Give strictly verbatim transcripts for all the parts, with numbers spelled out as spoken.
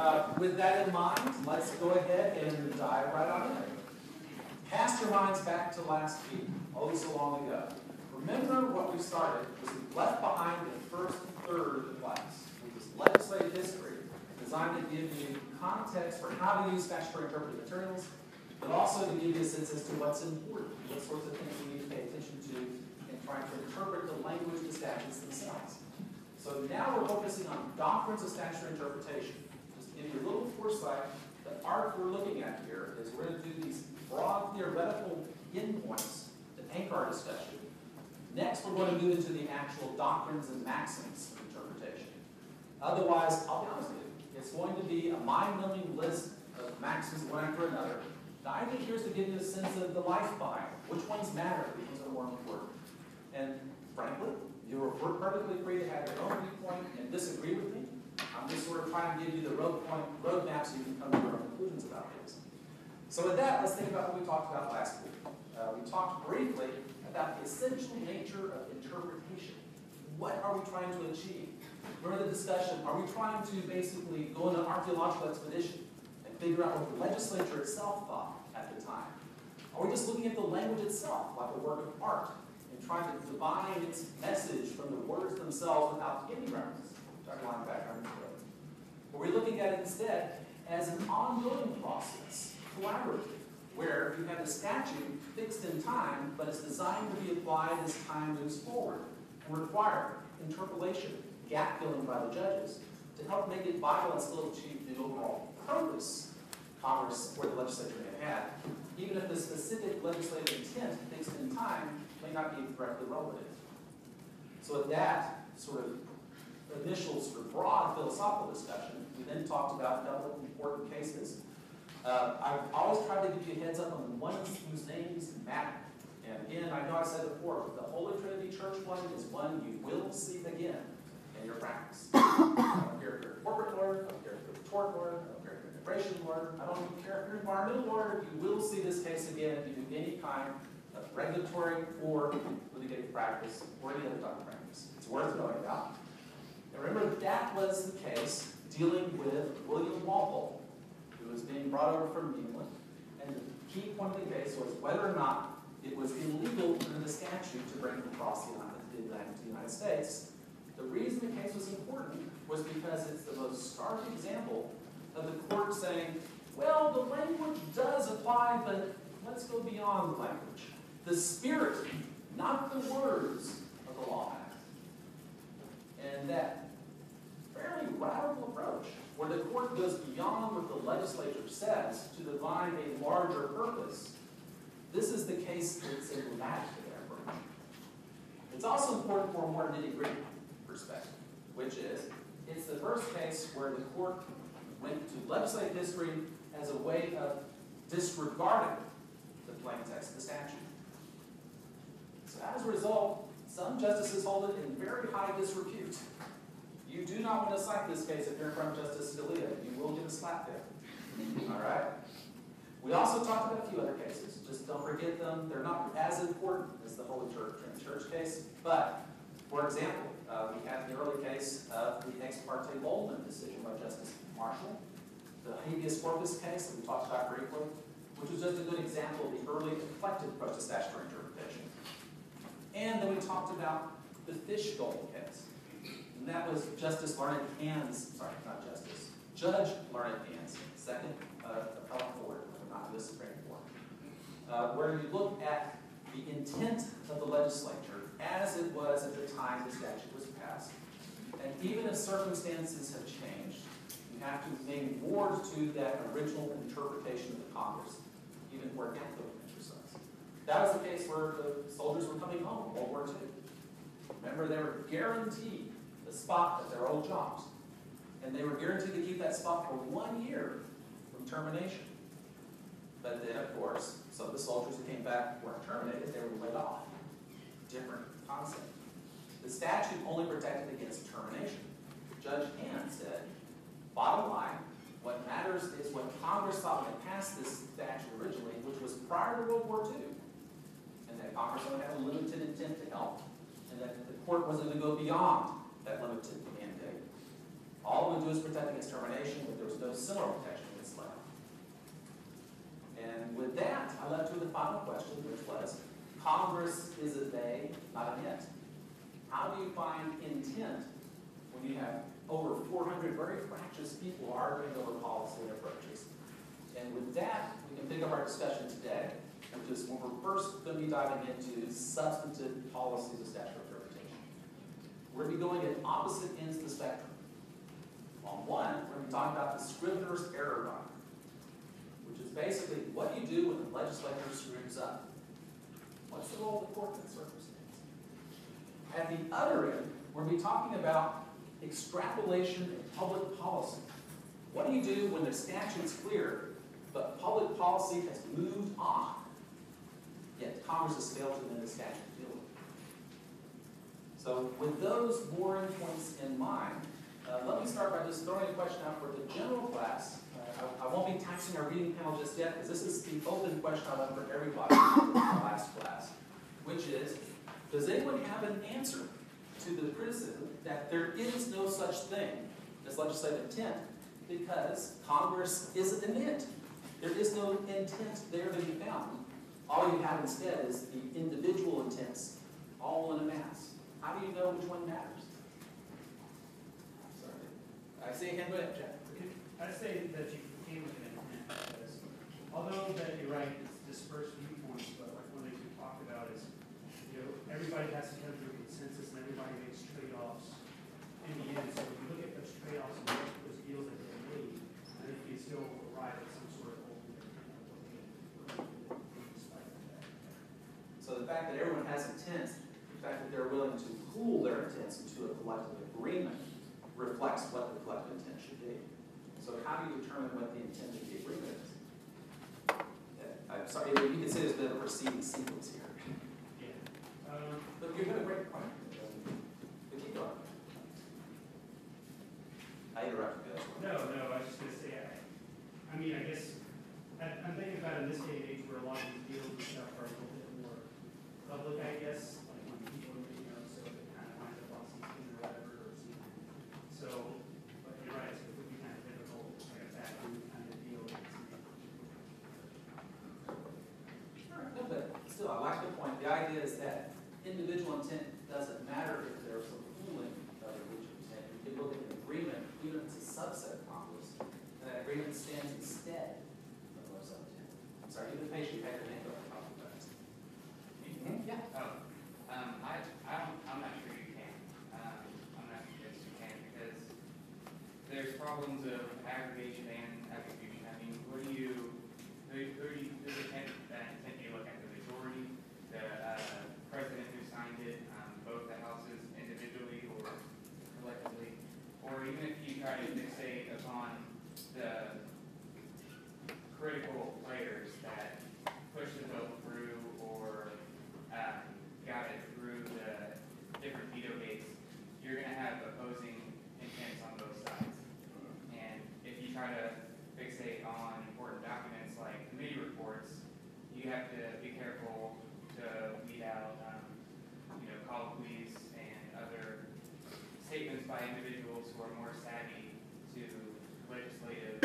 uh, with that in mind, let's go ahead and dive right on in. Cast your minds back to last week, oh so long ago. Remember what we started was we left behind the first third of the class, which was legislative history, designed to give you context for how to use statutory interpretive materials, but also to give you a sense as to what's important, what sorts of things we need to pay attention to in trying to interpret the language of the statutes themselves. So now we're focusing on doctrines of statutory interpretation. Just to give you a little foresight, the arc we're looking at here is we're going to do these broad theoretical endpoints to anchor our discussion. Next, we're going to move into the actual doctrines and maxims of interpretation. Otherwise, I'll be honest with you, it's going to be a mind-numbing list of maxims one after another. The idea here is to give you a sense of the life behind it. Which ones matter, which ones are more important. And frankly, you're perfectly free to have your own viewpoint and disagree with me. I'm just sort of trying to give you the road point, roadmap so you can come to your own conclusions about this. So with that, let's think about what we talked about last week. Uh, we talked briefly about the essential nature of interpretation. What are we trying to achieve? During the discussion, are we trying to basically go on an archaeological expedition and figure out what the legislature itself thought at the time? Are we just looking at the language itself, like a work of art, and trying to divine its message from the words themselves without any reference? Line back on the Are we looking at it instead as an ongoing process, collaborative, where you have a statute fixed in time, but it's designed to be applied as time moves forward and require interpolation, gap filling by the judges, to help make it vital and still achieve the overall purpose Congress or the legislature may have had, even if the specific legislative intent fixed in time may not be directly relevant. So with that sort of initial sort of broad philosophical discussion, we then talked about a couple of important cases. Uh, I've always tried to give you a heads up on the ones whose names matter. And again, I know I said before, the Holy Trinity Church one is one you will see again in your practice. I don't care if you're a corporate lawyer, I don't care if you're a tort lawyer, I don't care if you're an immigration lawyer, I don't even care if you're an environmental lawyer, you will see this case again if you do any kind of regulatory or litigative practice or any other type of practice. It's worth knowing about. And remember, that was the case dealing with William Walpole, who was being brought over from England. And the key point of the case was whether or not it was illegal under the statute to bring him across the Atlantic to the United States. The reason the case was important was because it's the most stark example of the court saying, well, the language does apply, but let's go beyond the language. The spirit, not the words of the law act. And that fairly radical approach, where the court goes beyond what the legislature says to define a larger purpose, this is the case that's emblematic of that approach. It's also important for a more nitty-gritty perspective, which is, it's the first case where the court went to legislative history as a way of disregarding the plain text of the statute. So as a result, some justices hold it in very high disrepute. You do not want to cite this case if you're in front of Justice Scalia. You will get a slap there. All right? We also talked about a few other cases. Just don't forget them. They're not as important as the Holy Church, Church case. But, for example, uh, we had the early case of the Ex parte Boldman decision by Justice Marshall, the habeas corpus case that we talked about briefly, which was just a good example of the early eclectic approach to statutory interpretation. And then we talked about the Fishgold case. And that was Justice Learned Hand's, sorry, not Justice, Judge Learned Hand's second uh, appellate court, not the Supreme Court, uh, where you look at the intent of the legislature as it was at the time the statute was passed. And even if circumstances have changed, you have to remain moored to that original interpretation of the Congress, even where death was exercised. That was the case where the soldiers were coming home in World War Two. Remember, they were guaranteed the spot at their old jobs. And they were guaranteed to keep that spot for one year from termination. But then, of course, some of the soldiers who came back weren't terminated, they were laid off. Different concept. The statute only protected against termination. Judge Hand said, bottom line, what matters is what Congress thought when it passed this statute originally, which was prior to World War Two. And that Congress only had a limited intent to help. And that the court wasn't going to go beyond that limited mandate. All it would do is protect against termination, but there was no similar protection against layoff. And with that, I left you with the final question, which was, Congress is a they, not an it. How do you find intent when you have over four hundred very fractious people arguing over policy and approaches? And with that, we can pick up our discussion today, which is when we're first going to be diving into substantive policies of statutory interpretation. We're going to be going at opposite ends of the spectrum. On one, we're going to be talking about the Scrivener's error doctrine, which is basically what do you do when the legislature screws up? What's the role of the court in that circumstance? At the other end, we're going to be talking about extrapolation of public policy. What do you do when the statute's clear, but public policy has moved on, yet Congress has failed to amend the statute to deal with it? So with those boring points in mind, uh, let me start by just throwing a question out for the general class. Uh, I, I won't be taxing our reading panel just yet, because this is the open question I left for everybody in the last class, which is, does anyone have an answer to the criticism that there is no such thing as legislative intent because Congress isn't an it? There is no intent there to be found. All you have instead is the individual intents all in a mass. How do you know which one matters? Sorry. I see a hand. Go ahead, Jeff. I'd say that you came with an intent because although that you're right, it's dispersed viewpoints, but like one of the things we talked about is, you know, everybody has to come to a consensus and everybody makes trade-offs in the end. So if you look at those trade-offs and look at those deals that they made, I think you still arrive at some sort of ultimate intent of what they despite that. So the fact that everyone has intent, the fact that they're willing to pool their intents into a collective agreement reflects what the collective intent should be. So how do you determine what the intent of the agreement is? Yeah, I'm sorry, you can say there's a bit of a receding sequence here. Yeah. Um, But you're doing a great point. But keep going. I interrupted you. No, no, I was just going to say, I, I mean, I guess, I, I'm thinking about in this day and age where a lot of these deals and stuff are a little bit more public, I guess, like when people, you know, so it kind of winds up on C T or whatever, or something. So, but you're right, so it would be kind of difficult, like a backroom kind of deal. All right, no, but still, I like the point. The idea is that individual intent doesn't matter if there's some pooling of individual intent. You can look at an agreement, even if it's a subset of Congress, and that agreement stands instead of those intent. I'm sorry, even patient, you had your hand up. Mm-hmm. Yeah. Oh, um, I, I don't, I'm not sure you can. Um, I'm not convinced you can because there's problems of aggregation and attribution. I mean, what do you, who, who do you, who intent, uh, intent do you look at? The majority, the uh, president who signed it, um, both the houses individually or collectively, or even if you try to fixate upon the critical players that push the bill through or um, got it through the different veto gates, you're going to have opposing intents on both sides. And if you try to fixate on important documents like committee reports, you have to be careful to weed out, um, you know, colloquies and other statements by individuals who are more savvy to legislative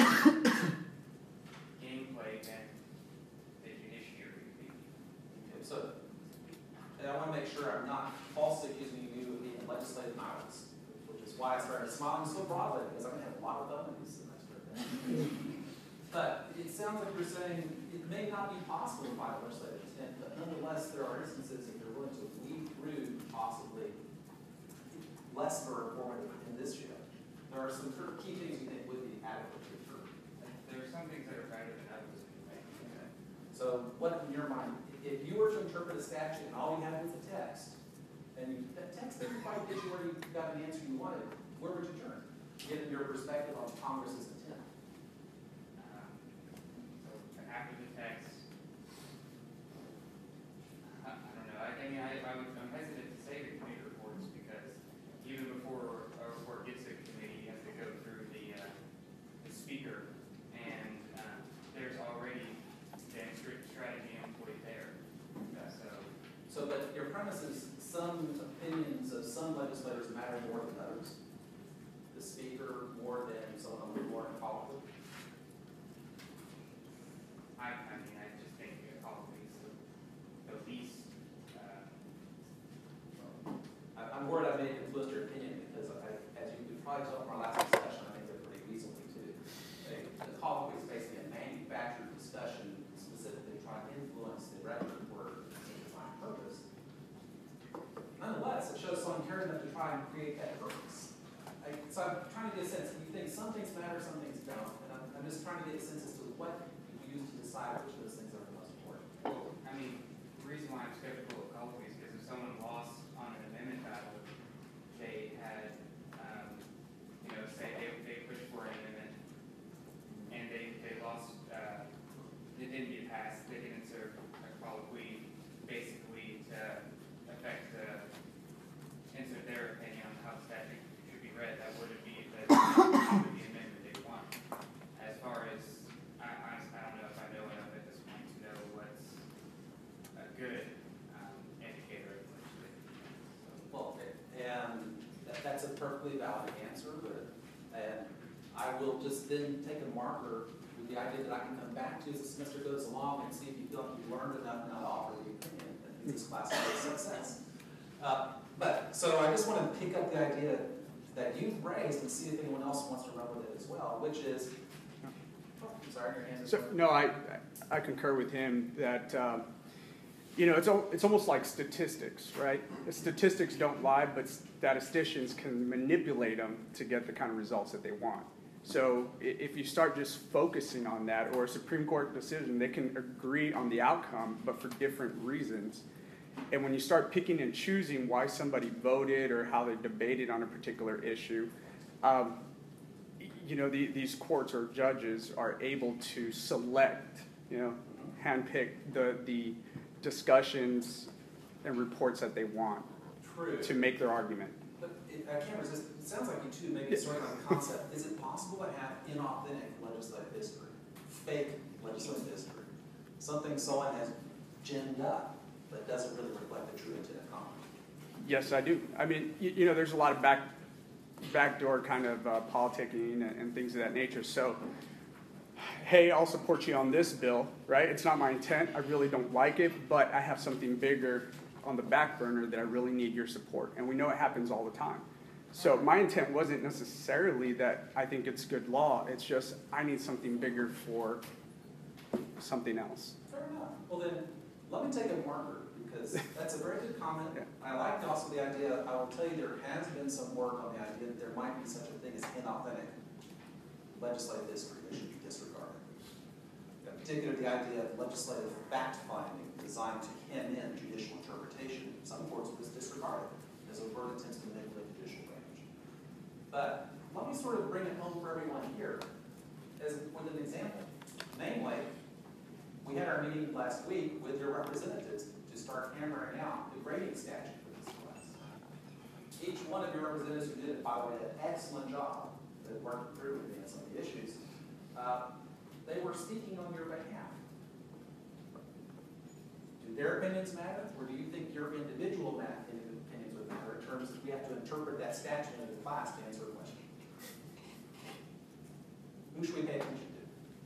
gameplay than the judiciary would be. Okay, so, and I want to make sure I'm not falsely accusing you of being legislative violence, which is why I started smiling so broadly, because I'm going to have a lot of fun with this semester. But it sounds like you're saying it may not be possible to find legislative intent, but nonetheless, there are instances if you're willing to weed through possibly less informative in this year. There are some sort of key things you think would be adequate to refer. There are some things that are better than others. Okay. So what, in your mind, if you were to interpret a statute and all you had was a text, and you, that text didn't quite get you where you got an answer you wanted, where would you turn, given your perspective on Congress's intent? Um, so after the text, I, I don't know. I, I mean, I, I would, I'm hesitant to say the committee reports because even before a report gets to the committee, you have to go through the, uh, the speaker, and uh, there's already been strict strategy employed there. Uh, so, So, but your premise is some opinions of some legislators matter more than others? The speaker more than someone with more involvement? try and create that purpose. I, so I'm trying to get a sense. You think some things matter, some things don't, and I'm, I'm just trying to get a sense as to what you use to decide which of those things are the most important. Well, I mean, the reason why I'm skeptical of colloquy is because if someone lost on an amendment battle, they had, um, you know, say they, they pushed for an amendment, and they, they lost, uh, it didn't get passed, they didn't serve a colloquy, basically to affect the, insert their opinion on how the statute should be read, that wouldn't be the, the amendment they want. As far as, I, honestly, I don't know if I know enough at this point to know what's a good um, indicator of legislative. Well, and that, that's a perfectly valid answer, but and I will just then take a marker with the idea that I can come back to as the semester goes along and see if you feel like you've learned enough now to offer the opinion that this class is a success. Uh, but, so I just want to pick up the idea that you've raised and see if anyone else wants to run with it as well, which is, oh, I'm sorry, your hand is So, up. no, I, I concur with him that, um, you know, it's, al- it's almost like statistics, right? The statistics don't lie, but statisticians can manipulate them to get the kind of results that they want. So i- if you start just focusing on that, or a Supreme Court decision, they can agree on the outcome, but for different reasons. And when you start picking and choosing why somebody voted or how they debated on a particular issue, um, you know, the, these courts or judges are able to select, you know, handpick the, the discussions and reports that they want True. to make their argument. But it, I can't resist, it sounds like you two maybe starting on the concept, is it possible to have inauthentic legislative history, fake legislative history, something someone has ginned up that doesn't really reflect the true intent of Congress? Yes, I do. I mean, you, you know, there's a lot of back, backdoor kind of uh, politicking and, and things of that nature. So, hey, I'll support you on this bill, right? It's not my intent. I really don't like it, but I have something bigger on the back burner that I really need your support. And we know it happens all the time. So my intent wasn't necessarily that I think it's good law. It's just I need something bigger for something else. Fair enough. Well then, let me take a marker, because that's a very good comment. Yeah. I like also the idea, I will tell you there has been some work on the idea that there might be such a thing as inauthentic legislative history that should be disregarded. In particular, the idea of legislative fact-finding designed to hem in judicial interpretation. Some courts will just disregard it as overt attempts to manipulate judicial branch. But let me sort of bring it home for everyone here as with an example. Namely, we had our meeting last week with your representatives to start hammering out the grading statute for this class. Each one of your representatives who did it, by the way, did an excellent job at working through with me on some of the issues. Uh, they were speaking on your behalf. Do their opinions matter, or do you think your individual math opinions would matter in terms of we have to interpret that statute into the class to answer a question? Who should we pay attention to?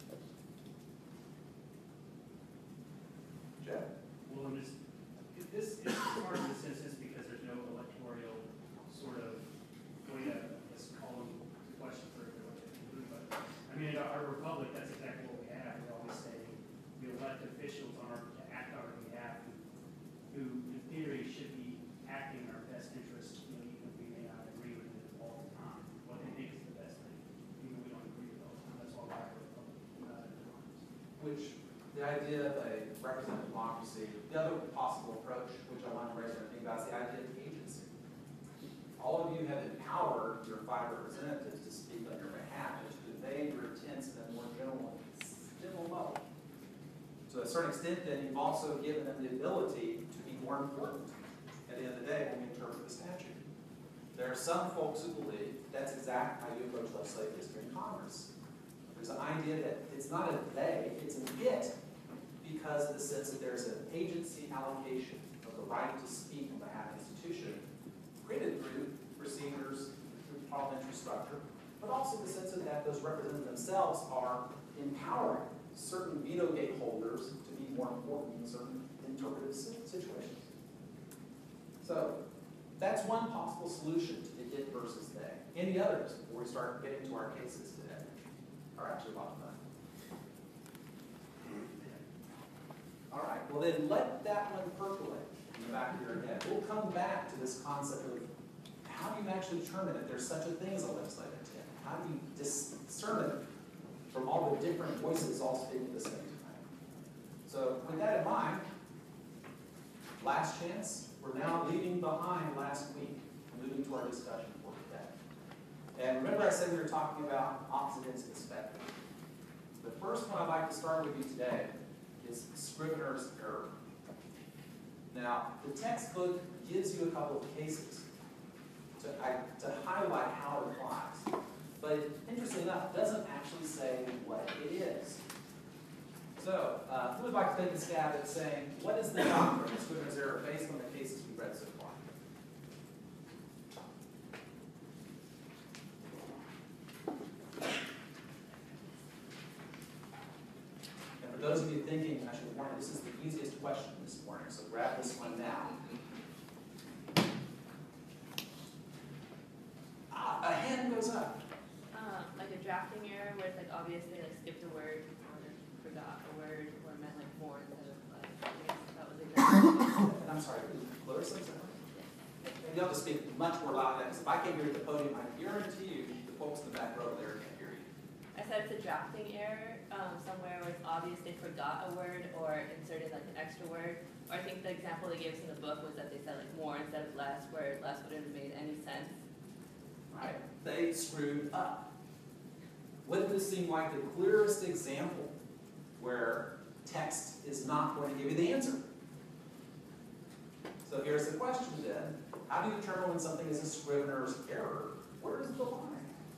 Jeff? Well, and this, this is hard in this instance because there's no electoral sort of way to, let's call them question for what they can do. But I mean, in our republic, that's exactly what we have. We always say we elect officials on our, to act on our behalf who, in theory, should be acting in our best interest, you know, even if we may not agree with it all the time. What they think is the best thing, even if we don't agree with it all the time. That's why we're a republic. Uh, Which, the idea of a representative democracy, the other possible approach, which I want to raise and think about, is the idea of agency. All of you have empowered your five representatives to speak on your behalf and to convey your intents in a more general, general level. To a certain extent, then, you've also given them the ability to be more important at the end of the day when we interpret the statute. There are some folks who believe that's exactly how you approach legislative history in Congress. There's an idea that it's not a they, it's an it, because of the sense that there's an agency allocation of the right to speak on behalf of the institution, created through procedures, through parliamentary structure, but also the sense that those representatives themselves are empowering certain veto gate holders to be more important in certain interpretive situations. So that's one possible solution to the it versus they. Any others before we start getting to our cases today? Are actually a lot of fun. All right, well then let that one percolate in the back of your head. We'll come back to this concept of how do you actually determine that there's such a thing as a legislative intent? How do you discern it from all the different voices all speaking at the same time? So with that in mind, last chance, we're now leaving behind last week, moving to our discussion for today. And remember I said we were talking about opposite ends of the spectrum. The first one I'd like to start with you today is Scrivener's error. Now, the textbook gives you a couple of cases to, I, to highlight how it applies. But it, interestingly enough, doesn't actually say what it is. So, uh, who would like to take a stab at saying, what is the doctrine of Scrivener's error based on the cases we've read so far? And for those of you thinking, I should warn you, this is the easiest question this morning, so grab this one now. Uh, a hand goes up. Um, like a drafting error where it's like obviously like skipped a word or forgot a word or meant like more instead of like, I guess that was exactly. And I'm sorry, Clarissa, is that right? You have to speak much more loud than that, because if I can't hear you at the podium, I guarantee you, the folks in the back row there can't hear you. I said it's a drafting error, um, somewhere where it's obvious they forgot a word or inserted like an extra word. Or I think the example they gave us in the book was that they said like more instead of less, where less wouldn't have made any sense. Right? They screwed up. Wouldn't this seem like the clearest example where text is not going to give you the answer? So here's the question then. How do you determine when something is a Scrivener's error? Where's the line?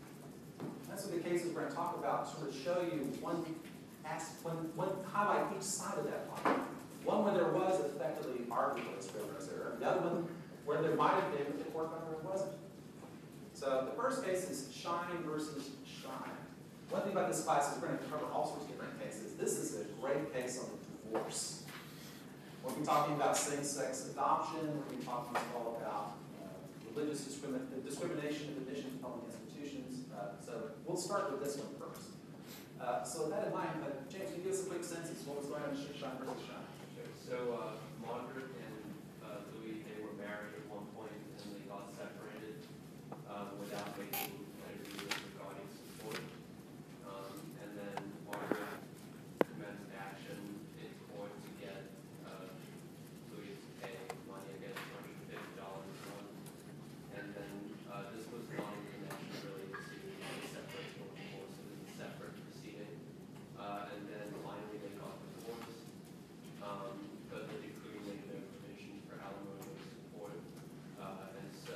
That's what the cases we're going to talk about sort of show you one, one, one highlight each side of that line. One where there was effectively arguably a Scrivener's error. The other one where there might have been, but the court found there wasn't. So the first case is Shine versus Shine. One thing about this class is we're going to cover all sorts of different cases. This is a great case on divorce. We'll be talking about same-sex adoption. We'll be talking as well about uh, religious discrimin discrimination in admission to public institutions. Uh, so we'll start with this one first. Uh, so with that in mind, uh, James, can you give us a quick census? What was going on in Shine versus Shine? Sure. So uh, Margaret and uh, Louis, they were married at one point and they got separated um, without making any agreement regarding support. Um, and then Margaret commenced action in court to get uh, Louis to pay money against one hundred fifty dollars a month. And then uh, this was not in connection really to the separation or divorce. It was a separate proceeding. Uh, and then finally they got divorced. Um, but the decree made no provision for alimony or support. Uh, and so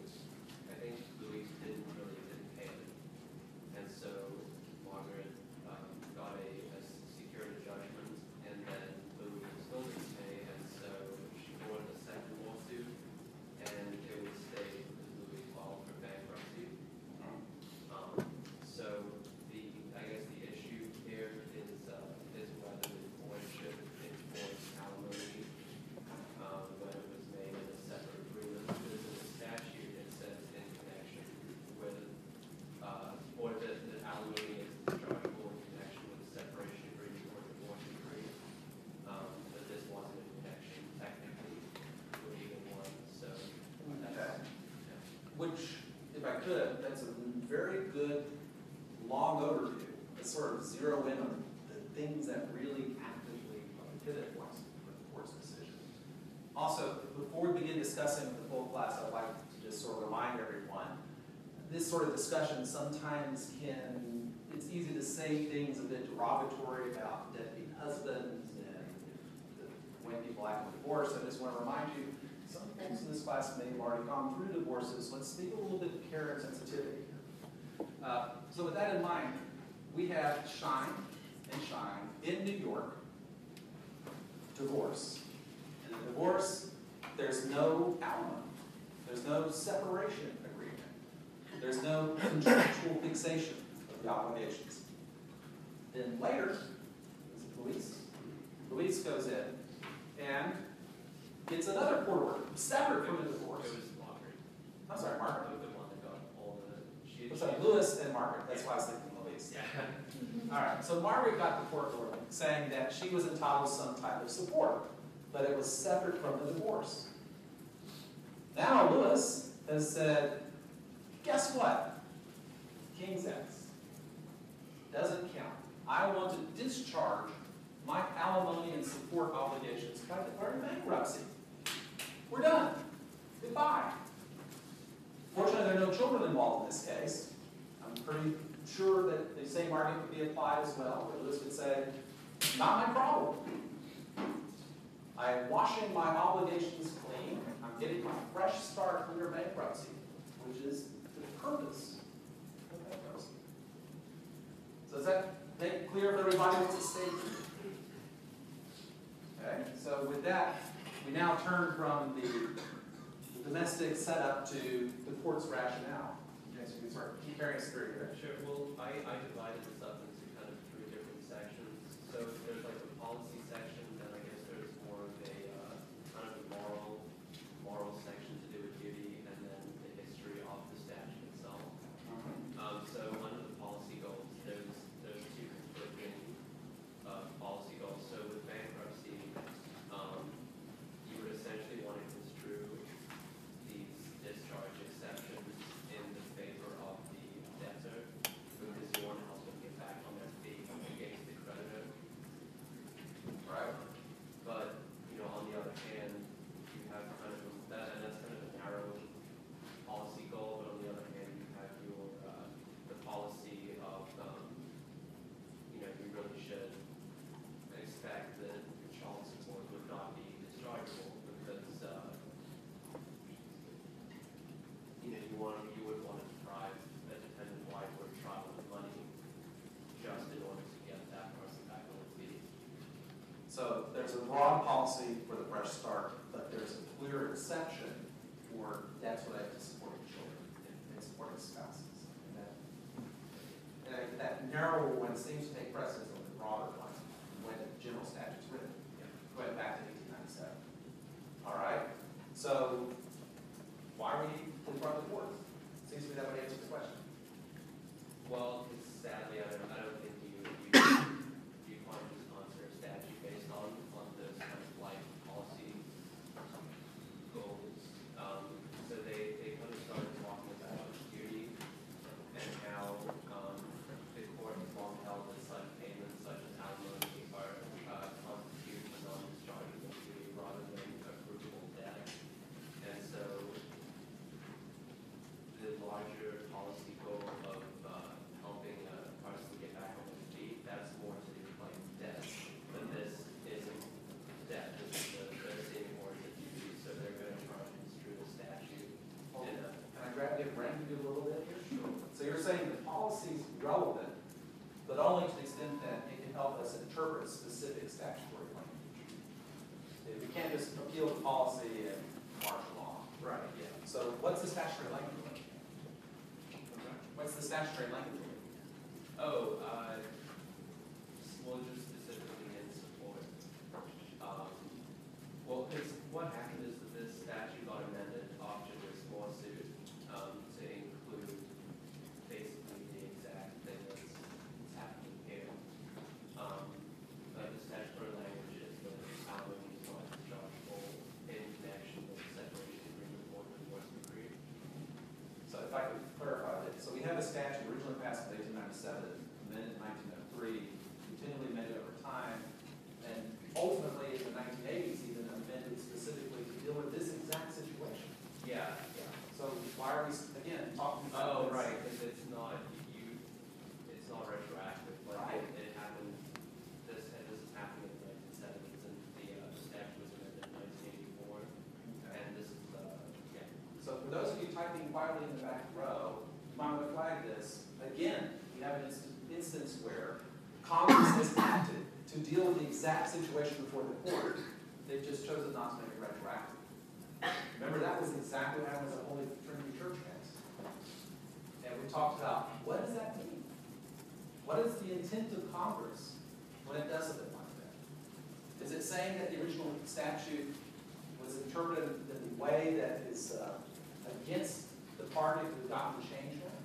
I think Louis didn't really didn't pay it. And so Margaret um, got a, a security judgment, and then Louis still didn't pay, and so she brought a second lawsuit, and it was stayed because Louis filed for bankruptcy. Um, so the I guess the issue here is uh, is whether the court should enforce alimony um, when it was made in a separate agreement. Because in the statute it says in connection with uh, or that the alimony is dischargeable in connection with the separation agreement or divorce decree. Um, but this wasn't in connection technically with either one. So that's, Okay. yeah. Which, if I could, that's a very good long overview. Let's sort of zero in on the things that really actively are the pivot points for the court's decision. Also, before we begin discussing the full class, I'd like to just sort of remind everyone, this sort of discussion sometimes can, it's easy to say things a bit derogatory about deadbeat husbands and the way people act in divorce. I just want to remind you, some folks in this class may have already gone through divorces. Let's speak a little bit of care and sensitivity. Uh, so with that in mind, we have Shine and Shine in New York, divorce. In a divorce, there's no alimony. There's no separation agreement. There's no contractual fixation of the obligations. Then later, is it Luis? Luis goes in and gets another court order, separate from the divorce. It was Margaret. I'm sorry, Margaret. The one that got all the she. What's up, Lewis and Margaret? That's why I was thinking Luis. Yeah. All right, so Margaret got the court order saying that she was entitled to some type of support, but it was separate from the divorce. Now Lewis has said, guess what? King's X doesn't count. I want to discharge my alimony and support obligations by declaring bankruptcy. We're done. Goodbye. Fortunately, there are no children involved in this case. I'm pretty sure that the same argument would be applied as well, where Lewis would say, not my problem. I'm washing my obligations clean. I'm getting my fresh start under bankruptcy, which is the purpose of bankruptcy. So does that make it clear for everybody what's at stake? Okay, so with that, we now turn from the, the domestic setup to the court's rationale. Okay, so you can start keep carrying us through here. Sure, well, I, I divided this up into kind of three different sections. So there's like the policy section, then I guess there's more of a, uh, kind of a moral, moral section to do with duty, and then the history of the statute itself. Um, so under the policy goals, there's, there's two conflicting, uh, policy goals. So with bankruptcy, um, you would essentially want to construe these discharge exceptions in the favor of the debtor, because you want to help them get back on their feet against the creditor. Right. But, you know, on the other hand, you have kind of, a- that, and that's kind of a narrow policy goal, but on the other hand, you have your, uh, the policy of, um, you know, you really should expect that child support would not be dischargeable because, uh, you know, you want, you would want to deprive a dependent wife or child of money just in order to get that person back on their feet. So there's a broad policy for the fresh start, but there's a clear exception for debts related to supporting children and supporting spouses. And that, and that- that narrower one seems to take precedence over the broader one when the general statute's written, going back to eighteen ninety-seven. All right? So why are we in front of the court? Seems to me that would answer the question. Well, it's sadly, I don't, I don't think you, you, you can't just answer a statute based on, on those kind of like policy goals. Um, so they, they kind of started talking about duty and how, um, the court has long held that such payments such as alimony are, uh, constitute a non-dischargeable duty rather than accruable debt. And so the larger policy goal of, uh, helping a person get back on their feet, that's more to do with like debt. But this isn't debt, this is the, they're seeing more as a duty, so they're gonna try and construe the statute in a, Can I grab you, Brandon, you a little bit here? Sure. So you're saying the policy's relevant, but only to the extent that it can help us interpret specific statutory language. We can't just appeal the policy and martial law. right, yeah. So what's the statutory language? What's the statutory language? Oh, uh, well, just specifically in support. Um, well, because what happened is that this statute got amended after this lawsuit, um, to include basically the exact thing that's happening here. Um, but the statutory language is that alimony is not dischargeable in connection with the separation agreement or divorce decree. So if I could clarify that, so we have a statute originally passed in eighteen ninety-seven, amended in nineteen oh three, continually amended over time, and ultimately in the nineteen eighties even amended specifically to deal with this exact situation. Yeah, yeah. So why are we, again, talking about Oh, this? right, because it's not, you, it's not retroactive, like, Right. it, it happened, this, this is happening in the nineteen seventies, and the, uh, the statute was amended in nineteen eighty-four, Okay. and this is, uh, yeah. So for those of you typing quietly in the back row, you might want to flag this. Again, we have an instance, instance where Congress has acted to deal with the exact situation before the court. They've just chosen not to make it retroactive. Remember, that was exactly what happened with the Holy Trinity Church case. And we talked about, what does that mean? What is the intent of Congress when it does something like that? Is it saying that the original statute was interpreted in the way that is uh, against the party who got the change one?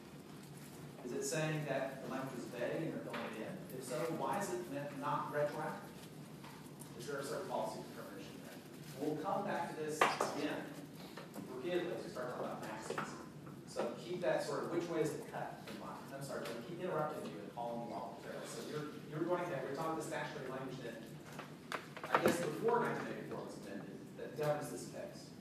Is it saying that the language is vague and they're filling it in? If so, why is it meant not retroactive? Is there a certain policy determination there? We'll come back to this again. We're repeatedly as we start talking about maxes. So keep that sort of which way is the cut in mind. I'm sorry, but keep interrupting you and calling you off the trail. So you're, you're going ahead, we're talking the statutory language that, I guess before nineteen eighty-four was amended, that governs this case.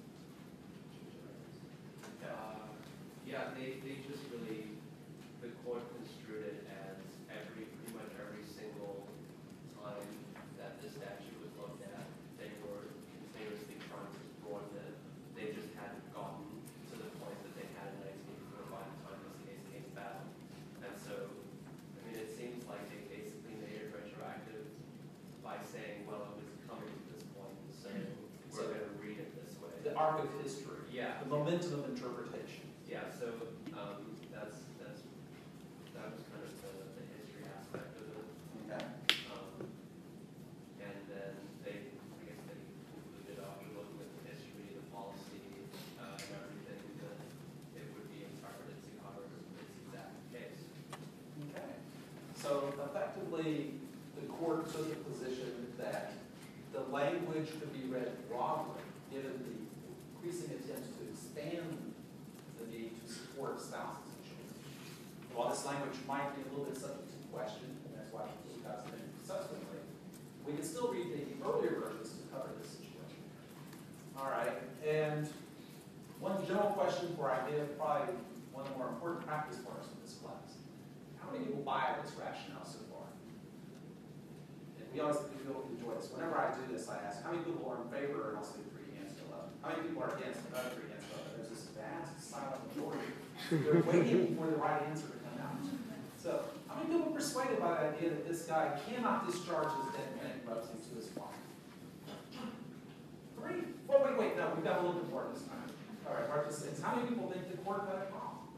Okay. Uh, Yeah, they, they just really, the court construed it as every, pretty much every single time that the statute was looked at, they were continuously trying to broaden it. They just hadn't gotten to the point that they had in nineteen eighty-four by the time this case came back. And so, I mean, it seems like they basically made it retroactive by saying, well, it was coming to this point, so we're gonna read it this way. The arc of history. Yeah. The momentum of interpretation. Yeah, so, um, that's, that's, that was kind of the, the history aspect of it. Okay. Um, and then they, I guess they concluded after looking at the history, the policy, uh, and everything, that it would be interpreted to cover this exact case. Okay. So effectively, the court took the position that the language could be read broadly, given the increasing attempts to expand the need to support spouses and children. While this language might be a little bit subject to question, and that's why we discussed it subsequently, we can still read the earlier versions to cover this situation. All right, and one general question before I give probably one of the more important practice points in this class. How many people buy this rationale so far? And we always we feel enjoy this. Whenever I do this, I ask how many people are in favor, and I'll say three hands go up. How many people are against? Another three hands go up. And there's this vast silent majority. They're waiting for the right answer to come out. So, how many people are persuaded by the idea that this guy cannot discharge his debt bankruptcy to his farm? Three. Well, wait, wait, no, we've got a little bit more this time. All right, we're up to six. How many people think the court got it wrong?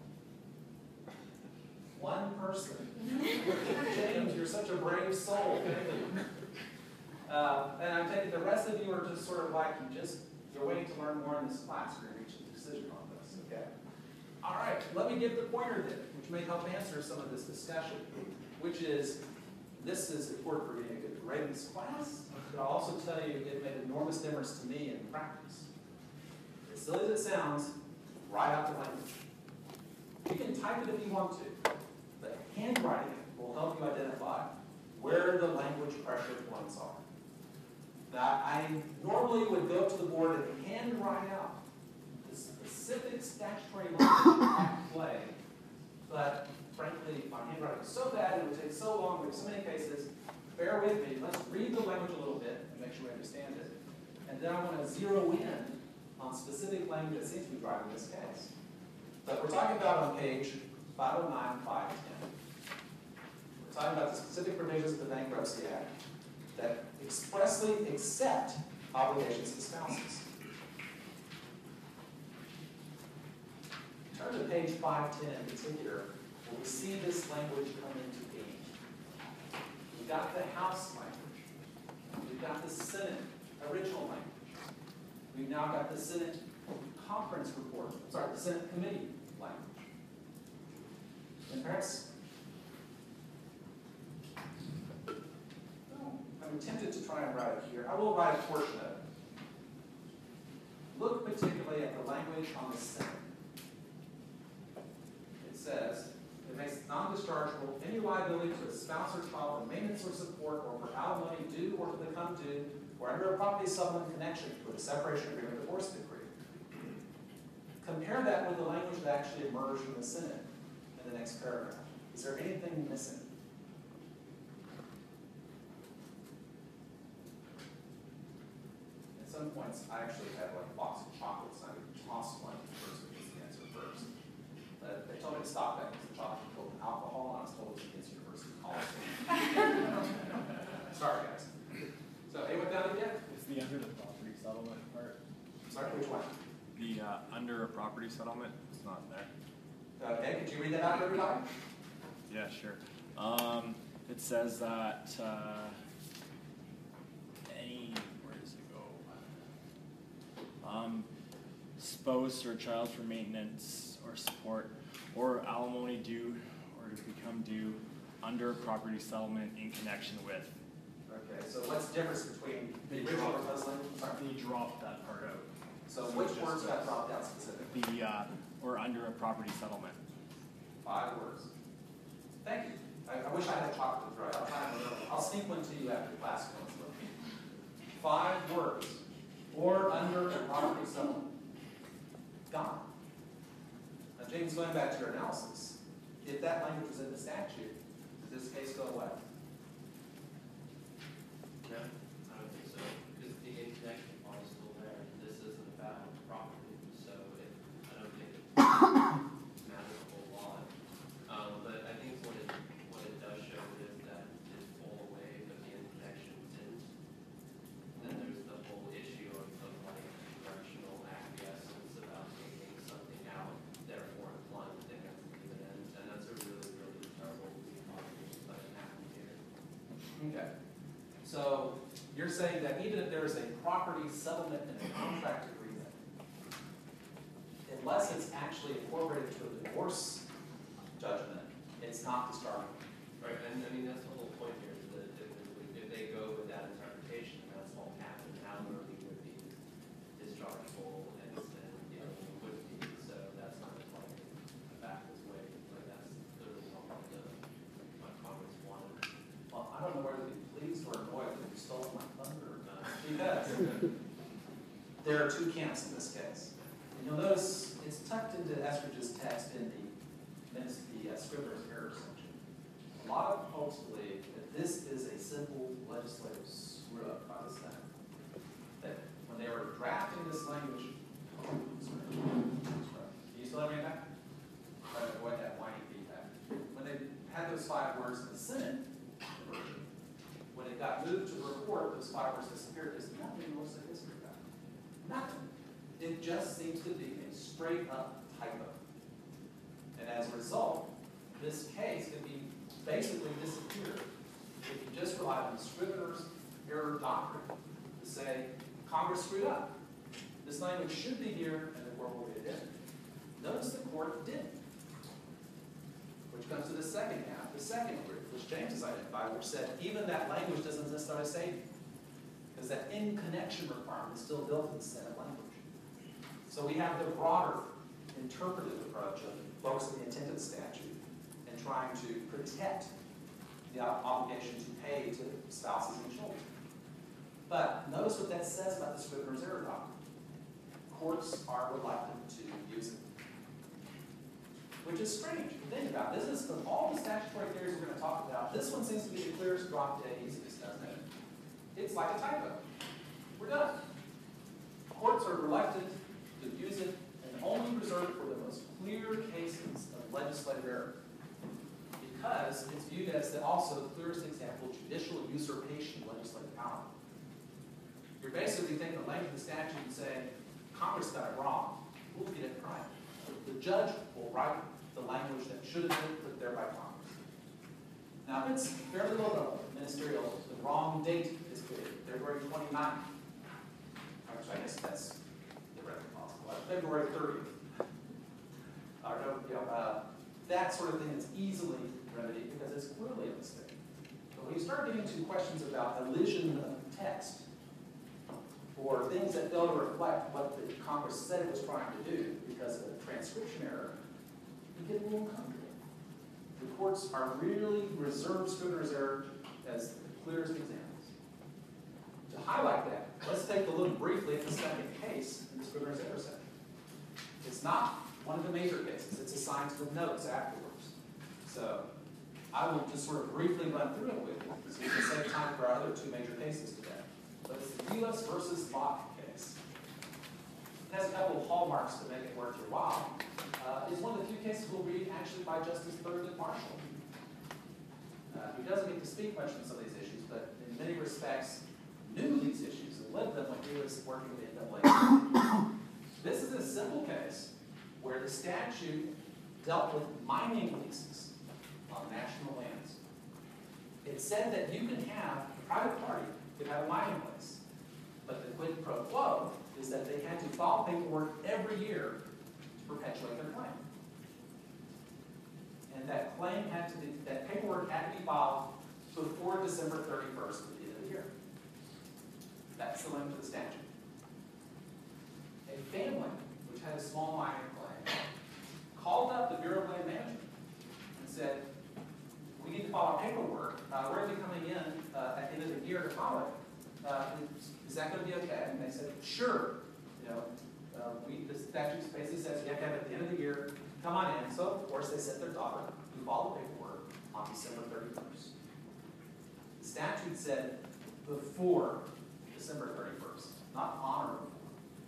One person. James, you're such a brave soul. Thank you. Uh, and I'm taking the rest of you are just sort of like you just you're waiting to learn more in this class. We're going to reach a decision on this. Okay. All right. Let me give the pointer then, which may help answer some of this discussion. Which is, this is important for being a good grade in this class. But I'll also tell you it made an enormous difference to me in practice. As silly as it sounds, write out the language. You can type it if you want to, but handwriting it will help you identify where the language pressure points are. Now, I normally would go to the board and hand write out the specific statutory language at play, but frankly, my handwriting is so bad, it would take so long, we have so many cases. Bear with me. Let's read the language a little bit and make sure we understand it. And then I want to zero in on specific language that seems to be driving this case. But we're talking about on page five oh nine, five ten. We're talking about the specific provisions of the Bankruptcy Act that expressly accept obligations to spouses. Turn to page five ten in particular, where we see this language come into being. We've got the House language. We've got the Senate original language. We've now got the Senate conference report, sorry, the Senate committee language. And perhaps, well, I'm tempted to try and write it here. I will write a portion of it. Look particularly at the language on the Senate. It says, it makes non-dischargeable any liability to a spouse or child for maintenance or support or for alimony due or to become due or under a property settlement connection with a separation agreement or divorce decree. Compare that with the language that actually emerged from the Senate in the next paragraph. Is there anything missing? At some points, I actually had like a box of chocolates and I would toss one to the person who gets the answer first. But they told me to stop that because the chocolate was filled with alcohol and I was told it was against university policy. Sorry, guys. So, anyone down it yet? It's the under the property settlement part. Sorry, which one? The uh, under a property settlement, it's not there. Okay, could you read that out for everybody? Yeah, sure. Um, it says that uh, any, where does it go? Um, spouse or child for maintenance or support or alimony due or to become due under a property settlement in connection with. Okay, so what's the difference between the They original dropped- proposal? Sorry. They dropped that part out. So So which just words the- got dropped out specifically? The, uh, or under a property settlement. Five words. Thank you. I, I wish I had a chocolate right. I'll try and remember. I'll sneak one to you after class. Five words. Or under a property settlement. Gone. Now, James, going back to your analysis, if that language was in the statute, does this case go away? No, I don't think so, because the in connection part is still there, and this isn't about property, so it, I don't think it matters a whole lot. Um, but I think what it, what it does show is that it's full away, but the in connection didn't. And then there's the whole issue of, of like congressional acquiescence about taking something out, therefore implying that they have to leave it in, and that's a really, really terrible obligation, but it happened here. Okay. So you're saying that even if there is a property settlement and a contract agreement, unless it's actually incorporated to a divorce judgment, it's not dischargeable. Right, and I mean, that's the whole point here, is that if, if they go with that interpretation, that's all happened, alimony would be dischargeable, and, and, you know, it would be, so that's not like a backwards way, like that's clearly not what the, what Congress wanted. Well, I don't know whether to be pleased or annoyed that you stole my thunder, uh, because there are two camps in this case. And you'll notice it's tucked into Eskridge's text in the, minis- the uh, Scrivener's error section. A lot of folks believe that this is a simple legislative screw-up by the Senate. That when they were drafting this language, you still have me back? Try to avoid that whiny feedback. When they had those five words in the Senate version, when it got moved to the report, those five words disappeared. There's nothing most of history about it. Nothing. It just seems to be a straight up typo. And as a result, this case could be basically disappeared if you just relied on the Scrivener's error doctrine to say, Congress screwed up. This language should be here, and the court will read it in. Notice the court didn't. Which comes to the second half, the second group, which James has identified, which said even that language doesn't necessarily say, because that in connection requirement is still built in the Senate language. So we have the broader interpretive approach of focusing the intent of the statute and trying to protect the obligation to pay to spouses and children. But notice what that says about the Scrivener's error doctrine. Courts are reluctant to use it. Which is strange. If you think about it, this is of all the statutory theories we're going to talk about, this one seems to be the clearest drop dead easiest, doesn't it? It's like a typo. We're done. Courts are reluctant to use it and only reserved for the most clear cases of legislative error. Because it's viewed as the, also the clearest example of judicial usurpation of legislative power. You're basically taking the language of the statute and saying, Congress got it wrong. We'll get it right. The judge will write the language that should have been put there by Congress. Now, if it's fairly low ministerial, the wrong date is put in, February twenty-ninth. Actually, I guess that's theoretically possible. February thirtieth. Or no, you know, uh, that sort of thing is easily remedied because it's clearly a mistake. But when you start getting into questions about elision of text, or things that fail to reflect what the Congress said it was trying to do because of a transcription error, you get a little uncomfortable. The courts are really reserved Scrivener's error as the clearest examples. To highlight that, let's take a look briefly at the second case in the Scrivener's error section. It's not one of the major cases. It's assigned to the notes afterwards. So I will just sort of briefly run through it with you so we can save time for our other two major cases today. But it's the Vilas versus Locke case. It has a couple of hallmarks to make it worth your while. Uh, it's one of the few cases we'll read actually by Justice Thurgood Marshall. Uh, he doesn't get to speak much on some of these issues, but in many respects knew these issues and lived them when he was working with the N double A. This is a simple case where the statute dealt with mining leases on national lands. It said that you can have a private party could have a mining lease, but the quid pro quo is that they had to file paperwork every year to perpetuate their claim. And that claim had to be, that paperwork had to be filed before December thirty-first at the end of the year. That's the limit of the statute. A a family which had a small mining claim called up the Bureau of Land Management and said, we need to file our paperwork. Uh, we're going to be coming in uh, at the end of the year to file it. Uh, is, is that going to be okay? And they said, sure. You know, uh, we, the statute basically says you have to have it at the end of the year. Come on in. So, of course, they sent their daughter who filed the paperwork on December thirty-first. The statute said before December thirty-first, not on or before.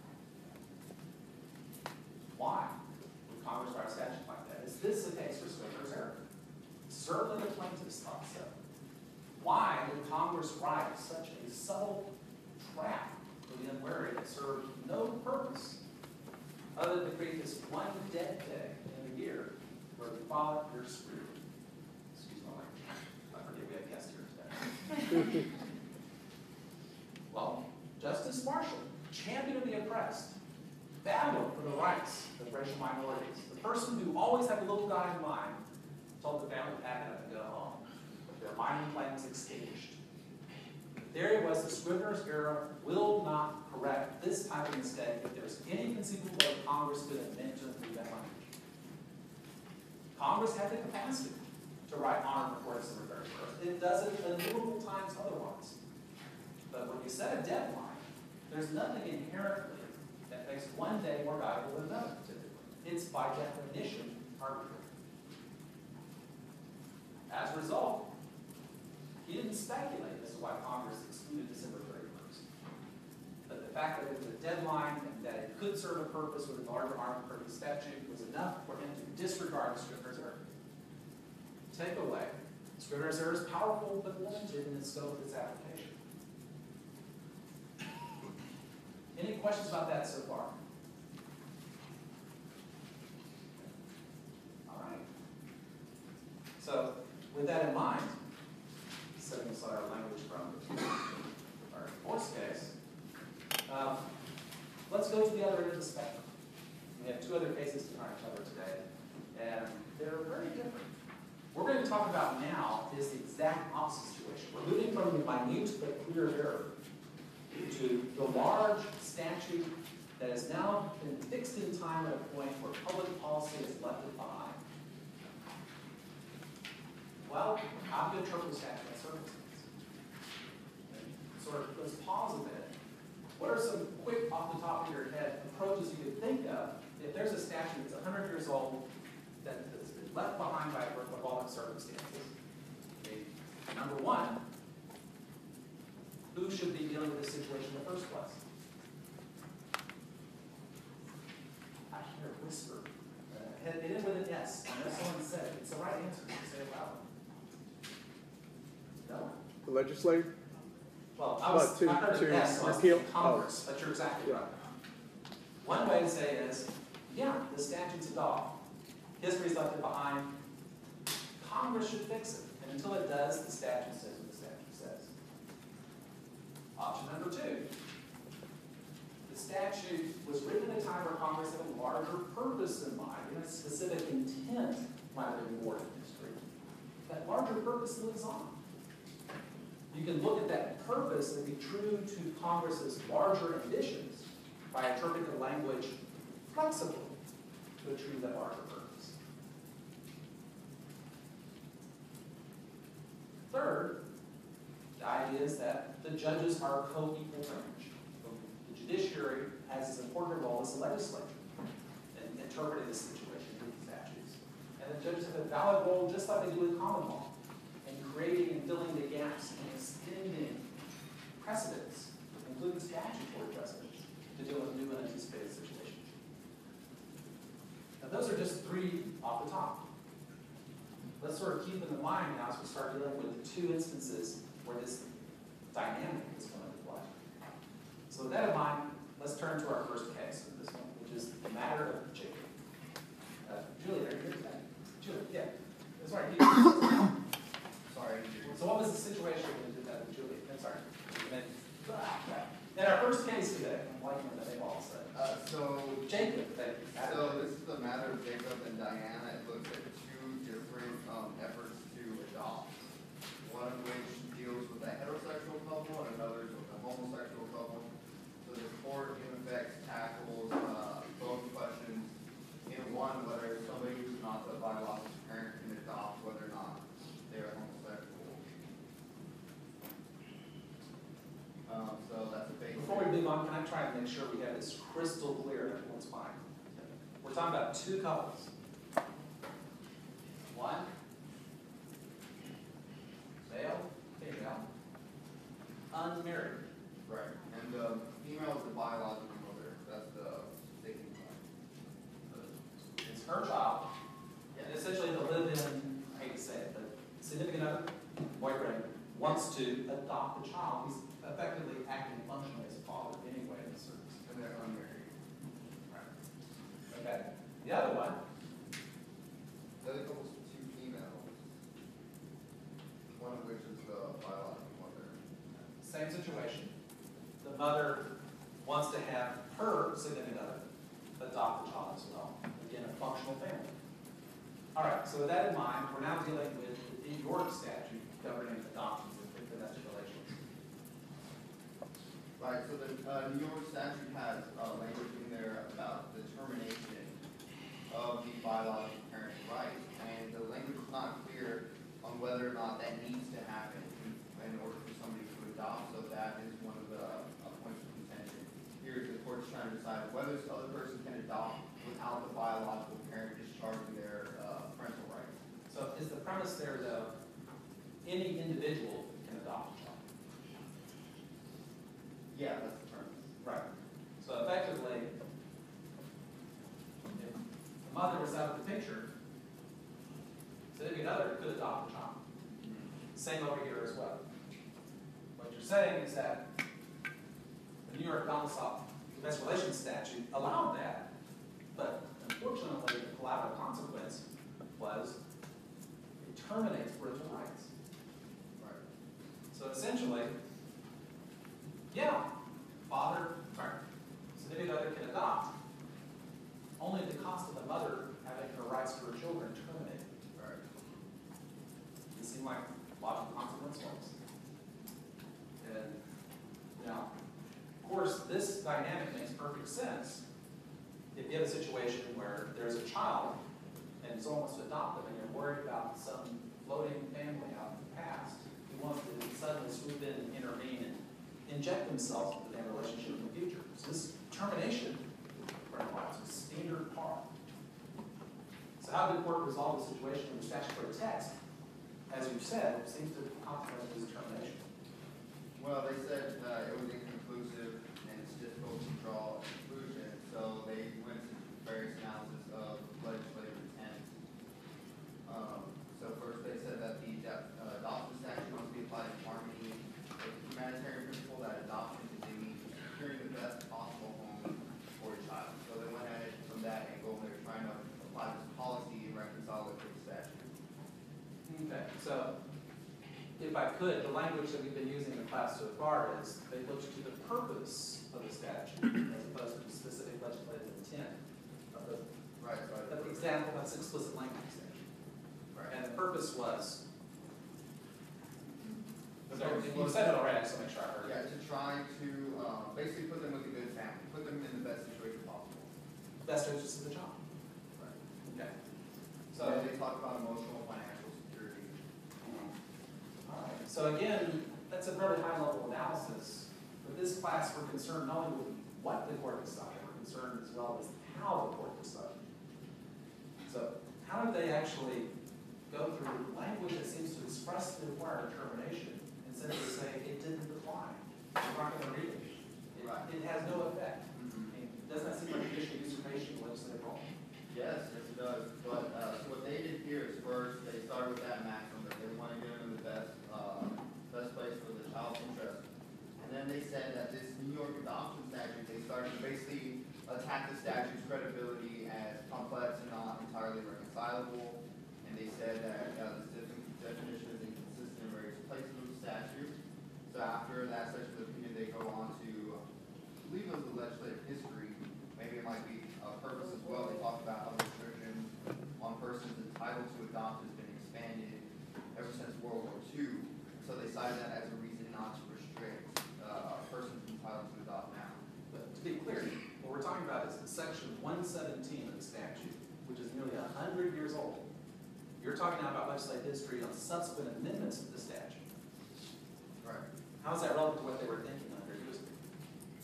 Why would Congress write a statute like that? Is this a case for Scrivener's error? Certainly the plaintiffs thought so. Why would Congress write such a subtle trap for the unwary that served no purpose other than to create this one dead day in the year where we file it, you're screwed? Excuse my language. I forget we have guests here today. Well, Justice Marshall, champion of the oppressed, battled for the rights of racial minorities, the person who always had the little guy in mind, told the family to pack it up and go home. Their mining claims extinguished. The theory was the Scrivener's error will not correct this type of mistake if there's any conceivable way Congress could have meant to include that language. Congress had the capacity to write on or before December thirty-first. It does it innumerable times otherwise. But when you set a deadline, there's nothing inherently that makes one day more valuable than another, typically. It's by definition arbitrary. As a result, he didn't speculate as to why Congress excluded December thirty-first. But the fact that it was a deadline and that it could serve a purpose with a larger armed purpose statute was enough for him to disregard the Scrivener's error. Take away, Scrivener's error is powerful but limited in the scope of its application. Any questions about that so far? All right. So, with that in mind, setting aside our language from our divorce case, um, let's go to the other end of the spectrum. We have two other cases to try and cover today, and they're very different. What we're going to talk about now is the exact opposite situation. We're moving from the minute but clear error to the large statute that has now been fixed in time at a point where public policy has left it behind. Well, how do you interpret the statute in that circumstance? Sort of, let's pause a minute. What are some quick, off the top of your head, approaches you could think of if there's a statute that's one hundred years old that has been left behind by revolving circumstances? Okay. Number one, who should be dealing with this situation in the first place? I hear a whisper. Uh, it ended with an S. I know someone said it. It's the right answer. You say it loud. No? The legislature? Well, I was, Well, to- I heard to an S, so I was repeal- thinking Congress, but you're exactly Yeah. right. One way to say it is, yeah, the statute's a dog. History's left it behind. Congress should fix it. And until it does, the statute says what the statute says. Option number two. The statute was written at a time where Congress had a larger purpose in mind, and a specific intent might have been more in history. That larger purpose lives on. You can look at that purpose and be true to Congress's larger ambitions by interpreting the language flexibly to achieve that larger purpose. Third, the idea is that the judges are co-equal branch. The judiciary has as important a role as the legislature in interpreting the situation through the statutes. And the judges have a valid role just like they do in common law, in creating and filling the gaps and extending precedents, including statutory precedents, to deal with new and anticipated situations. Now those are just three off the top. Let's sort of keep them in mind now as we start dealing with the two instances where this dynamic is going to play. So with that in mind, let's turn to our first case of this one, which is the matter of Jacob. Uh, Julie, are you here today? Julie, yeah. That's right. You- Sorry. So what was the situation when we did that with Julie? I'm sorry. In our first case today, I'm liking what they've all said. Uh, so, Jacob, thank you. so this is the matter of Jacob and Diana. It looks at two different um, efforts to adopt. One of which deals with a heterosexual couple and another is with a homosexual couple. So the court, in effect, tackles one, can I try and make sure we have this crystal clear in everyone's mind? We're talking about two couples. One, male, female, unmarried. Right, and the female is the biological mother, that's the sticking point. It's her child, and essentially to live in, I hate to say it, but significant other, boyfriend, wants to adopt the child. He's effectively acting functionally as a father anyway in the service. And they're unmarried. Okay? The other one, The other couple's two females, one of which is the biological mother. same situation. The mother wants to have her significant other adopt the child as well. Again, a functional family. All right, so with that in mind, we're now dealing with the New York statute governing adoptions and domestic relations. Right, so the, uh, New York statute has, uh, language in there about the termination of the biological parent's rights, and the language is not clear on whether or not that needs to happen in, in order for somebody to adopt, so that is one of the, uh, points of contention. Here, the court's trying to decide whether this other person can adopt without the biological parent discharging their, uh, parental rights. So is the premise there, though, any individual can adopt a child? Yeah, that's the premise. Right. So effectively, if the mother was out of the picture, significant other could adopt a child. Same over here as well. What you're saying is that the New York domicile domestic relations statute allowed that, but unfortunately, the collateral consequence was it terminates parental rights. Right. So essentially, yeah, father, sorry, significant other can adopt, only at the cost of the mother having her rights to her children terminated. Right. It seemed like logical consequence was. And now, of course, this dynamic makes perfect sense if you have a situation where there's a child and someone wants to adopt them and you're worried about some floating family out in the past who wants to suddenly swoop in and intervene and inject themselves into their relationship in the future. So this termination is a standard part. So how did the court resolve the situation in the statutory text? As you've said, seems to contemplate this termination. Well, they said uh, it was inconclusive and it's difficult to draw a conclusion, so they went to various analysis of legislative intent. Um, so first they said that the uh, adoption statute must be applied in harmony with the humanitarian principle that adoption is a means of securing the best possible home for a child. So they went at it from that angle, and they're trying to apply this policy and reconcile it with the statute. Okay, so if I could, the language that we've been using in class so far is they looked to the purpose of the statute as opposed to the specific legislative intent of the, Right, right. of the example, that's explicit language statute. Right. And the purpose was, The so purpose you was- said it already, I just want to make sure I heard it. Yeah, to try to um, basically put them with a good family, put them in the best situation possible. Best interest of the child. Right. Okay. So So, they talk about emotional, financial security. all right, so again, that's a fairly high level analysis. With this class, we're concerned not only with what the court decided, we're concerned as well as how the court decided. So how did they actually go through language that seems to expressly require determination and simply say it didn't apply? We're not going to read it. It, Right. it has no effect. I mean, doesn't that seem like judicial usurpation of legislative role? Yes, yes it does. But uh, so what they did here is first, they started with that maximum that they want to give them the best, uh, best place for the child's interest. And then they said that this New York adoption statute, they started to basically attack the statute's credibility as complex and not entirely reconcilable. And they said that uh, this definition is inconsistent in various places of the statute. So after that section of the opinion, they go on to, I believe it was the legislative history, maybe it might be a purpose as well. They talk about how restrictions on persons entitled to adopt has been expanded ever since World War Two. So they cited that as a reason not to restrict uh, persons entitled to adopt now. But to be clear, what we're talking about is section one seventeen of the statute, which is nearly a hundred years old. You're talking now about legislative history on subsequent amendments to the statute. Right. How is that relevant to what they were thinking a hundred years ago?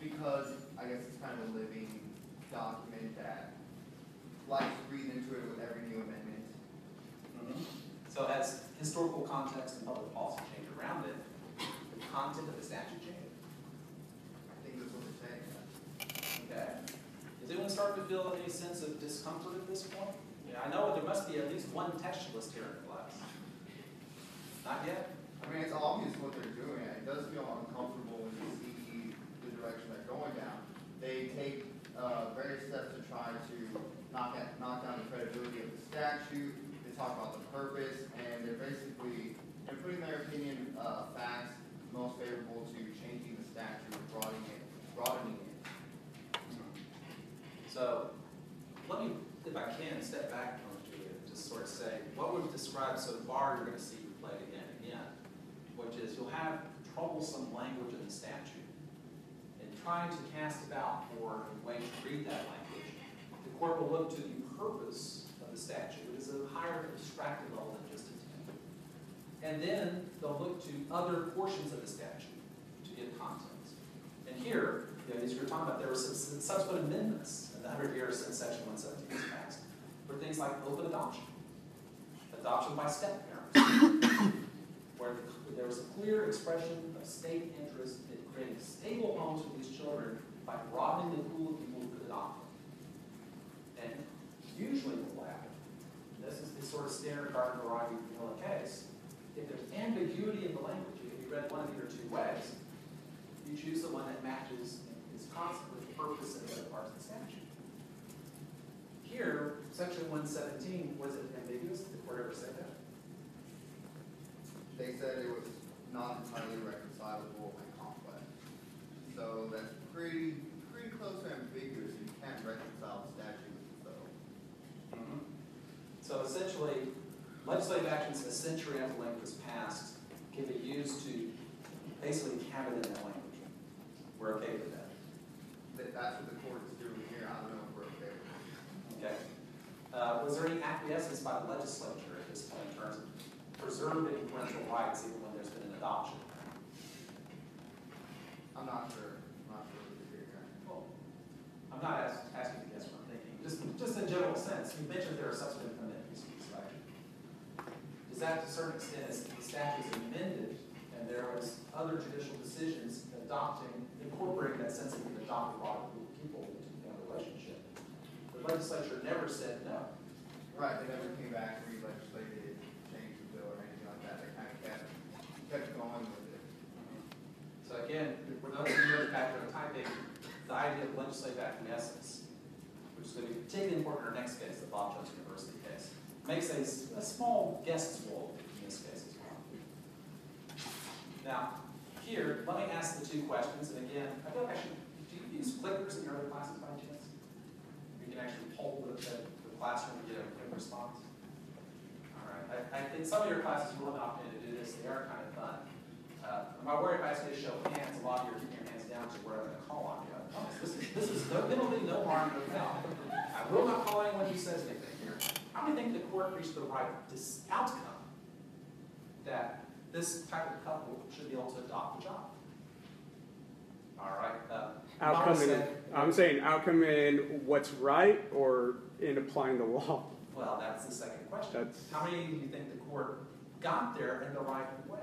because I guess it's kind of a living document that life's breathed into it with every new amendment. Mhm. So as historical context and public policy change around it, the content of the statute changes. I think that's what they're saying. Okay. Is anyone starting to feel any sense of discomfort at this point? Yeah, I know there must be at least one textualist here in the class. Not yet? I mean, it's obvious what they're doing. It does feel uncomfortable when you see the direction they're going down. They take uh, various steps to try to knock, at, knock down the credibility of the statute. They talk about the purpose, and they're basically they're putting their opinion uh, facts most favorable to changing the statute, broadening it, broadening it. So let me, if I can, step back from it and just sort of say, what we've described so far, you're going to see replayed again and again, which is you'll have troublesome language in the statute. And trying to cast about for a way to read that language, the court will look to the purpose of the statute, which is a higher abstracted level than just intent. And then they'll look to other portions of the statute to give context. And here, you know, as you're talking about, there were some subsequent amendments in the hundred years since section one seventeen was passed for things like open adoption, adoption by step parents, where the, there was a clear expression of state interest in creating stable homes for these children by broadening the pool of people who could adopt them. And usually what will happen, and this is the sort of standard garden variety vanilla case, if there's ambiguity in the language, if you read one of either two ways, you choose the one that matches is constant with the purpose of the other parts of the statute. Here, section one seventeen, was it ambiguous? Did the court ever say that? They said it was not entirely reconcilable and complex. So that's pretty pretty close to ambiguous. You can't reconcile the statute with itself. Mm-hmm. So essentially, legislative actions a century after the language was passed can be used to basically cabin in that language. We're okay with that. That, that's what the court is doing here. I don't know if we're okay with it. Okay. Uh, was there any acquiescence by the legislature at this point in terms of preserving parental rights even when there's been an adoption? I'm not sure. I'm not sure what to do here. Well, I'm not ask, asking you to guess what I'm thinking. Just, just in general sense, you mentioned there are subsequent amendments, right? Does that to a certain extent, as the statute is amended, and there was other judicial decisions adopting, incorporating that sense that you can adopt a lot of people into the relationship, the legislature never said no. Right. They never came back and re-legislated, changed the bill or anything like that. They kind of kept kept going with it. So again, for those of you back there typing, the idea of legislative acquiescence, which is going to be particularly important in our next case, the Bob Jones University case, makes a, a small guest's role in this case as well. Now, here, let me ask the two questions, and again, I feel like I should, do you use clickers in your other classes by chance? You can actually poll the, the, the classroom and get a quick response. All right, I, I think some of your classes will have an opportunity to do this, they are kind of fun. Uh, my worry if I ask you to show hands, a lot of you are keeping your hands down to where I'm going to call on you. I promise, this is, this is no penalty, no harm, no foul. I will not call anyone who says anything here. How many think the court reached the right dis outcome that this type of couple should be able to adopt a child? All right. Uh, Outcome in, said, I'm saying outcome in what's right or in applying the law. well, that's the second question. That's, How many of you think the court got there in the right way?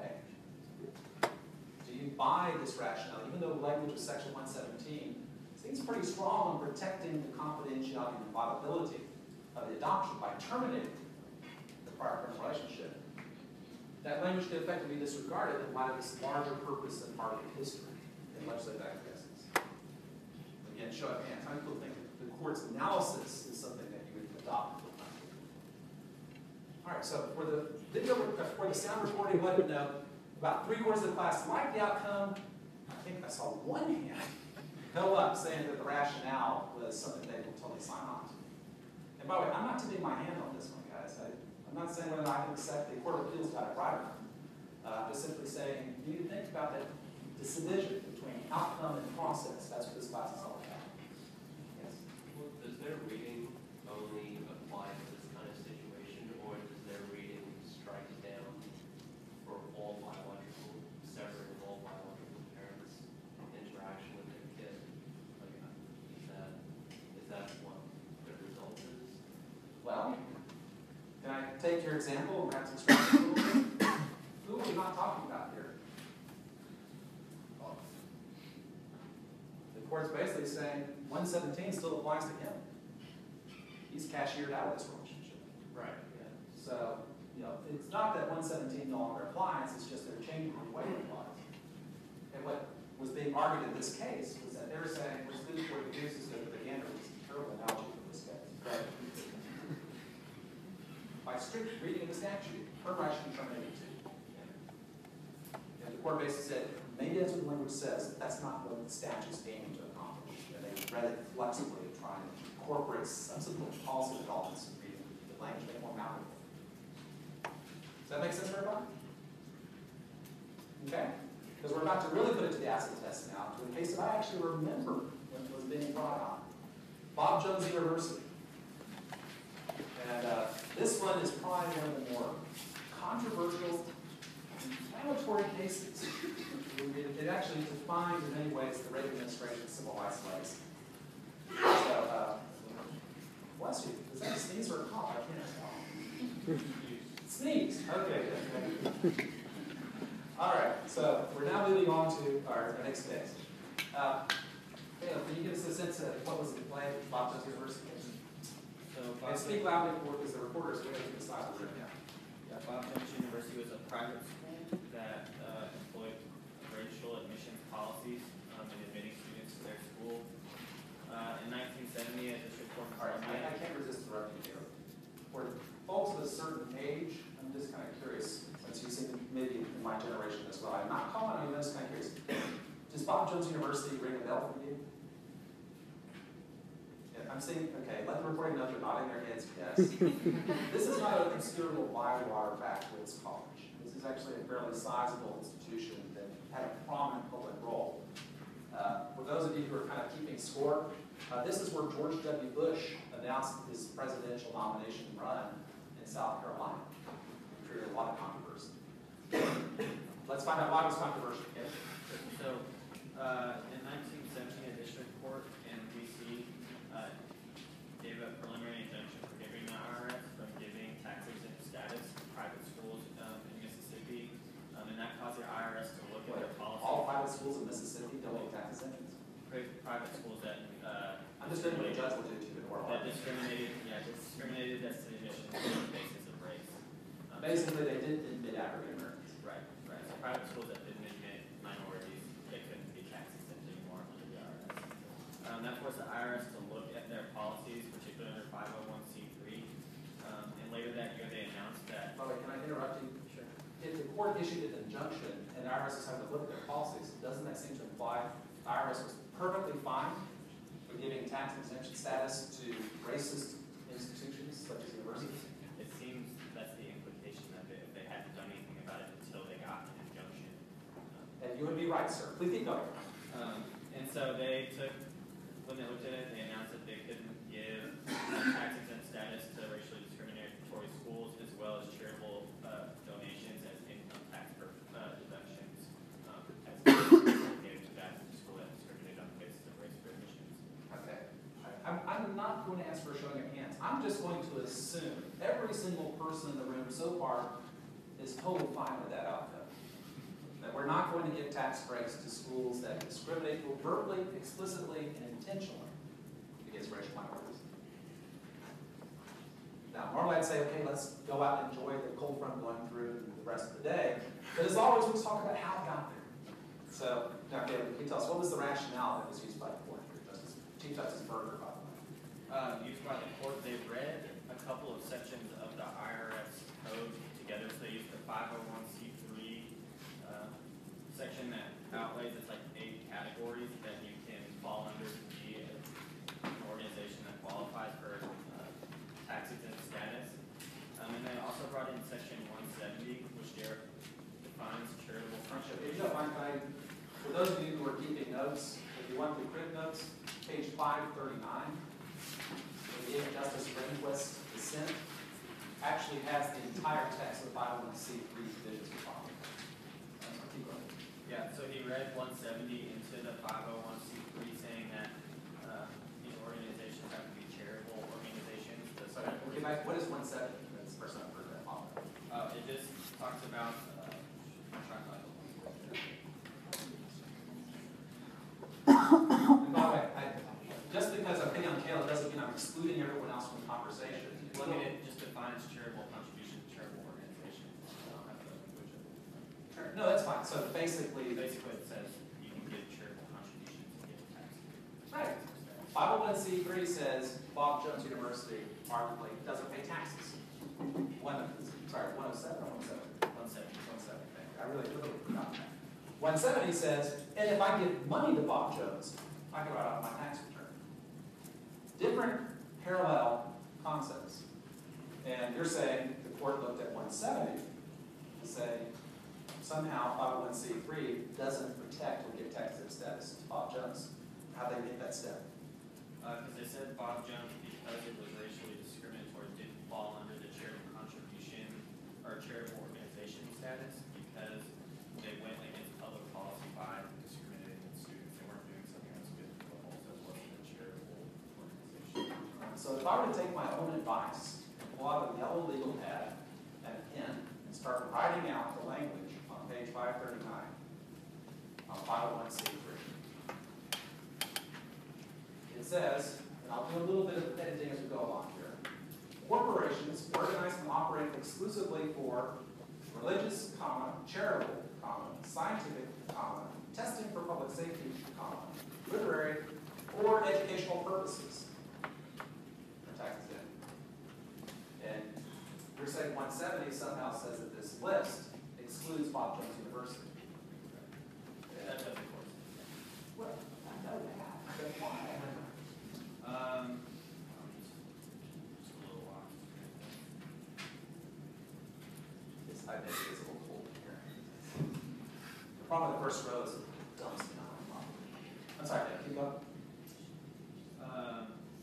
Do you buy this rationale, even though the language of section one seventeen seems pretty strong on protecting the confidentiality and viability of the adoption by terminating the prior parental relationship? That language could effectively be disregarded in light of this larger purpose and part of history in legislative acquiescence. Again, show of hands. How many people think the court's analysis is something that you would adopt? All right, so for the video, for the sound recording, let it know. About three quarters of the class liked the outcome. I think I saw one hand go up saying that the rationale was something they would totally sign on to. And by the way, I'm not tipping my hand on this one, guys. I, I'm not saying whether I can accept the Court of Appeals got it right or not. Uh, I'm just simply saying you need to think about that, this division between outcome and process. That's what this class is all about. Yes? Well, does their reading only apply to this kind of situation, or does their reading strike down for all biological, severing all biological parents' interaction with their kid? example, we have to explain it a little bit. Who are we not talking about here? The court's basically saying one seventeen still applies to him. He's cashiered out of this relationship. Right. So, you know, it's not that one seventeen no longer applies, it's just they're changing the way it applies. And what was being argued in this case was that they were saying, we're students where the goose is good, but the gander is a terrible analogy for this case. But by strict reading of the statute, her right should be terminated too. And the court basically said, maybe that's what the language says, but that's not what the statute's aiming to accomplish. And they read it flexibly to try and incorporate subsequent policy developments and reading the language, make it more malleable. Does that make sense for everybody? Okay? Because we're about to really put it to the acid test now, to a case that I actually remember when it was being brought on. Bob Jones University. And uh, this one is probably one of the more controversial, inflammatory cases. It, it actually defines in many ways the Reagan administration's civil rights legacy. So, uh, bless you. Is that a sneeze or a cough? I can't tell. Sneeze. Okay, good. All right, so we're now moving on to our, our next case. Uh, Caleb, can you give us a sense of what was the play at Bob Jones University? So And Bob, speak loudly for because the reporter is waiting to decide the room now. yeah, Bob Jones University was a private school that uh, employed racial admissions policies um, in admitting students to their school. Uh, in nineteen seventy, a district court in All right, I, I Columbia. can't resist interrupting you. For folks of a certain age, I'm just kind of curious, since you seem maybe in my generation as well, I'm not calling on you, I'm just kind of curious. Does Bob Jones University ring a bell for you? Yeah, I'm saying, okay, let the recording know they're nodding their heads, yes. This is not an obscure little Bywater backwoods college. This is actually a fairly sizable institution that had a prominent public role. Uh, for those of you who are kind of keeping score, uh, this is where George W. Bush announced his presidential nomination run in South Carolina. It created a lot of controversy. Let's find out why it was controversial. Okay? So, uh, in nineteen seventy, a district court in D C uh, gave a preliminary injunction prohibiting the I R S from giving tax exempt status to private schools um, in Mississippi, um, and that caused the I R S to look at their policy. All private schools in Mississippi don't get tax exemptions. Pri- Private schools that uh, I'm just doing what a judge will do to you in oral that argument. discriminated, yeah, discriminated as to admissions on the basis of race. Um, Basically, they did admit African Americans. Right, right. So private schools that didn't admit minorities, they couldn't be tax exempt anymore under the I R S. Um, that forced the I R S to look at their policies, particularly under five oh one C three. Um, and later that year, they announced that. By the way, can I interrupt you? Sure. If the court issued an injunction and the I R S is having to look at their policies, doesn't that seem to imply the I R S was perfectly fine with giving tax exemption status to racist institutions such as universities? It seems that's the implication of it, if they hadn't done anything about it until they got an injunction. Um, And you would be right, sir. Please keep going. Um, and so they took, when they looked at it, they announced that they couldn't give uh, tax exempt status to racially discriminatory schools as well as charitable uh, donations as income tax per, uh, deductions um, as gave to that school that discriminated on the basis of race for admissions. Okay. I- I'm, I'm not going to ask for a showing of hands. I'm just going to assume every single person in the room so far is totally fine with that outcome. That we're not going to give tax breaks to schools that discriminate overtly, explicitly, and intentionally against racial minorities. Now, normally I'd say, okay, let's go out and enjoy the cold front going through the rest of the day. But as always, we talk about how it got there. So, now, Caleb, can you tell us, what was the rationale that was used by the court here? Justice, Chief Justice Berger, by the way. Uh, used by the court, they read a couple of sections of the I R S code together, so they used the five oh one C three uh, section that outlays, it's like eight categories that you can fall under to be an organization that qualifies for uh, tax exempt status. Um, and they also brought in section one seventy, which there defines charitable If friendship. you don't mind, can I, for those of you who are keeping notes, if you want the quick notes, page five thirty-nine, the Justice Rehnquist's dissent actually has the entire text of five oh one C three provisions following. Keep going. Yeah, so he read one seventy into the five oh one C three saying that uh, these organizations have to be charitable organizations. The So, we'll get back, what is one seventy? That's the first time I've heard that. excluding everyone else from the conversation. I mean, it just defines charitable contribution, charitable organization. I don't have the language of it. Sure. No, that's fine. So basically, Basically, it says you can give charitable contributions and get tax. right. five oh one C three says Bob Jones University arguably doesn't pay taxes. One, sorry, one oh seven or one seven? One seventy. one seventy, thank you. I really, really forgot that. one seventy says, and if I give money to Bob Jones, I can write off my tax return. Different parallel concepts. And you're saying the court looked at one seventy to say somehow five oh one C three doesn't protect or give tax exempt status to Bob Jones. How'd they get that step? Because they said Bob Jones, because it was racially discriminatory, didn't fall under the charitable contribution or charitable organization status because they went against public policy by discriminating against students. They weren't doing something that's good for the whole, so it wasn't a charitable organization. So if I were to take my own advice, pull out a yellow legal pad and a pen and start writing out the language on page five thirty-nine on five oh one C three. It says, and I'll do a little bit of editing as we go along here, corporations organized and operate exclusively for religious, comma, charitable, comma, scientific, comma, testing for public safety, comma, literary, or educational purposes. Tax exempt. And you're saying one seventy somehow says that this list excludes Bob Jones University. That's of course. Well, I know that. That's why. Um, just, just a little while. This identity is a little cold here. The problem with the first row is it dumps me on. I'm sorry, Dave, keep going. Um,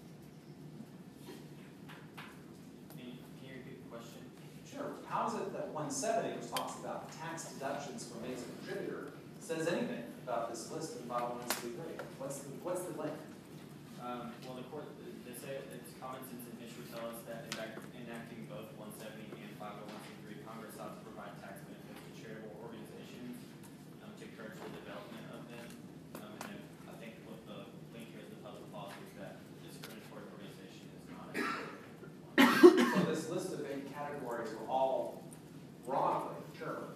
can you, can you repeat the question? Sure. How is it that one seventy, which talks about tax deductions from being a contributor, says anything about this list in five oh one C three? What's the, what's the link? Um, well, the court, they say it's common sense and history tell us that in fact, enacting both one seventy and five oh one C three, Congress sought to provide tax benefits to charitable organizations um, to encourage the development of them. Um, and then I think what the link here is the public policy is that discriminatory organization is not a one. So this list of eight categories are all broadly charitable.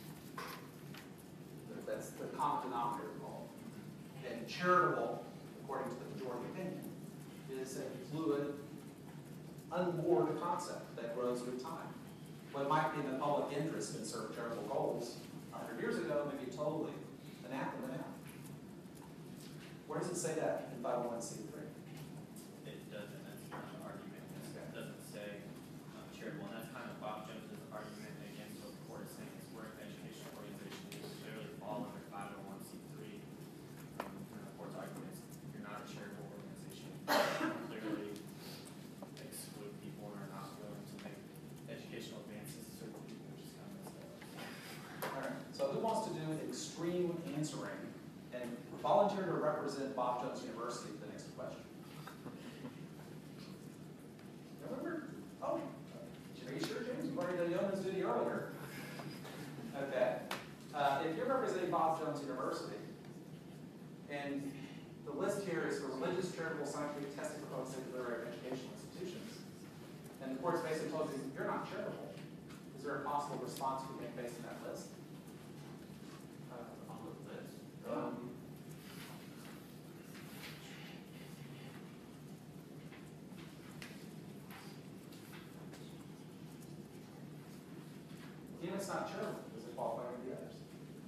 That's the common denominator of all. And charitable, according to the majority opinion, is a fluid, unmoored concept that grows with time. What might be in the public interest in certain charitable goals a hundred years ago may be totally anathema now. Where does it say that in five oh one C three? It doesn't, that's not an argument. It doesn't say um, charitable, and that's kind of Bob Jones' argument against what the court is saying is we're an educational organization, you clearly fall under five oh one C three. Um, and the court's argument is you're not a charitable organization, you clearly exclude people and are not willing to make educational advances to certain people, which is kind of messed up. All right. So who wants to do extreme answering and volunteer to represent Bob Jones University for the next question? Remember? Oh, are you sure, James? You've already done this duty earlier. Okay. Uh, if you're representing Bob Jones University, and the list here is for religious, charitable, scientific, testing, for public safety, literary, and educational institutions, and the court's basically told you you're not charitable, is there a possible response you can make based on that list? Uh, on the list. Um, Even if it's not charitable, does it qualify with the others?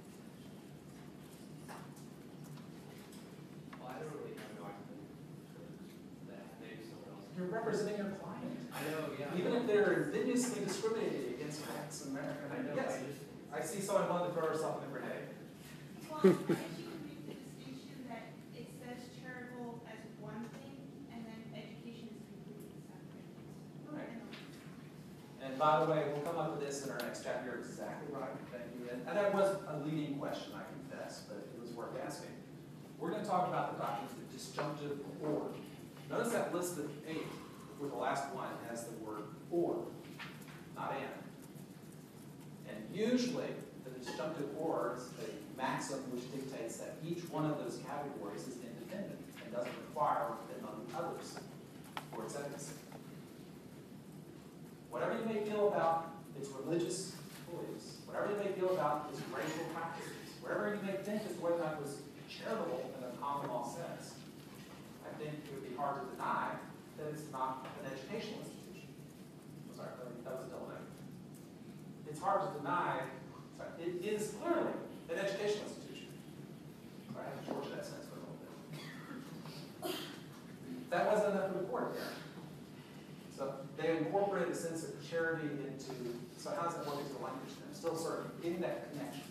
Well, I don't really have no argument for that, maybe someone else. You're representing your client. I know, yeah. Even if they're invidiously discriminated against blacks in America. I know, Yes, I just, I see someone wanting to throw herself in the grenade. Well, I think you can make the distinction that it says charitable as one thing, and then education is completely separate. Right. And by the way, we'll come up with this in our next chapter. You're exactly right. Thank you. And, and that was a leading question, I confess, but it was worth asking. We're going to talk about the doctrine of the disjunctive or. Notice that list of eight, where the last one has the word or, not and. And usually, the disjunctive or is a maxim which dictates that each one of those categories is independent and doesn't require or depend on the others. For towards efficacy. Whatever you may feel about its religious beliefs, whatever you may feel about its racial practices, whatever you may think as to whether or not it was charitable in a common law sense, I think it would be hard to deny that it's not an educational institution. I'm sorry, that was a double negative. It's hard to deny, sorry, it is clearly an educational institution. Sorry, I had to shorten that sentence for a little bit. That wasn't enough for the court here. So they incorporated a sense of charity into, so how does that work into the language then? Still sort of getting that connection.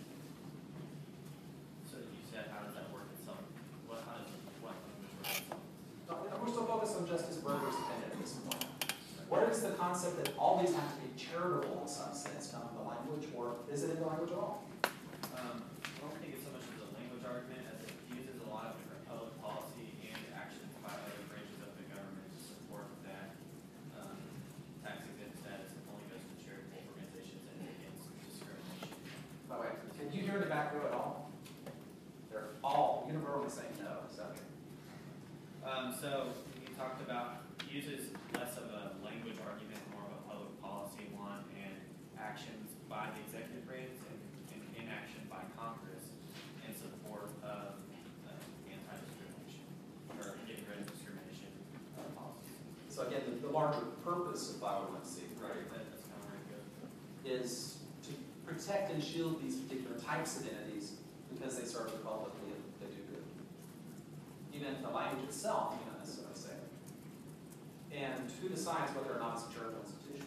So you said, how does that work in some, what, how does, what language work in some? No, we're still focused on Justice Berger's opinion at this point. What is the concept that all these have to be charitable in some sense, come in the language, or is it in the language at all? Um, I don't think it's so much of a language argument as it uses a lot of different public policy and actions by other branches of the government to support that um, tax exempt status only goes to charitable organizations and against discrimination. By the way, can you hear in the back row at all? They're all uniformly saying no, so. Um, so you talked about uses less of a language argument, more of a public policy one, and actions by the executive branch and, and inaction by Congress in support of uh, anti-discrimination or getting rid of discrimination uh, policies. So again, the, the larger purpose of five oh one C, right, That, that's kind of where it goes. is to protect and shield these particular types of entities because they serve the public and they do good. Even if the language itself, you know, necessarily say it. And who decides whether or not it's a charitable institution?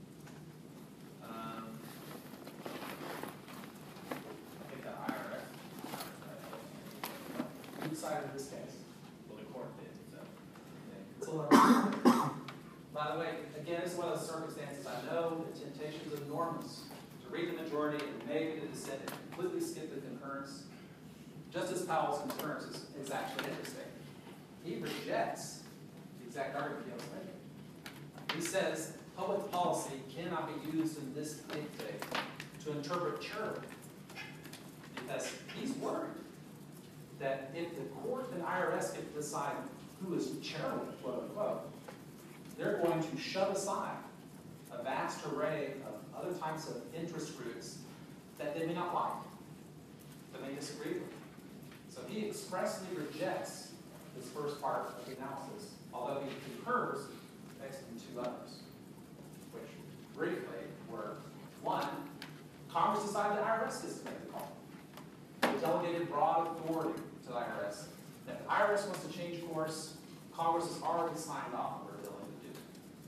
Um, I think the I R S. Who decided in this case? Well, the court did, so. It's a little. By the way, again, it's one of those circumstances, I know the temptation is enormous to read the majority and maybe the dissent and completely skip the concurrence. Justice Powell's concurrence is, is actually interesting. He rejects the exact argument he was making. He says public policy cannot be used in this dictate to interpret charity because he's worried that if the court and I R S get to decide who is charitable, quote unquote, they're going to shove aside a vast array of other types of interest groups that they may not like, that they disagree with. So he expressly rejects this first part of the analysis, although he concurs next to two others, which briefly were, one, Congress decided the I R S gets to make the call. They delegated broad authority to the I R S. If the I R S wants to change course, Congress has already signed off on what they're willing to do.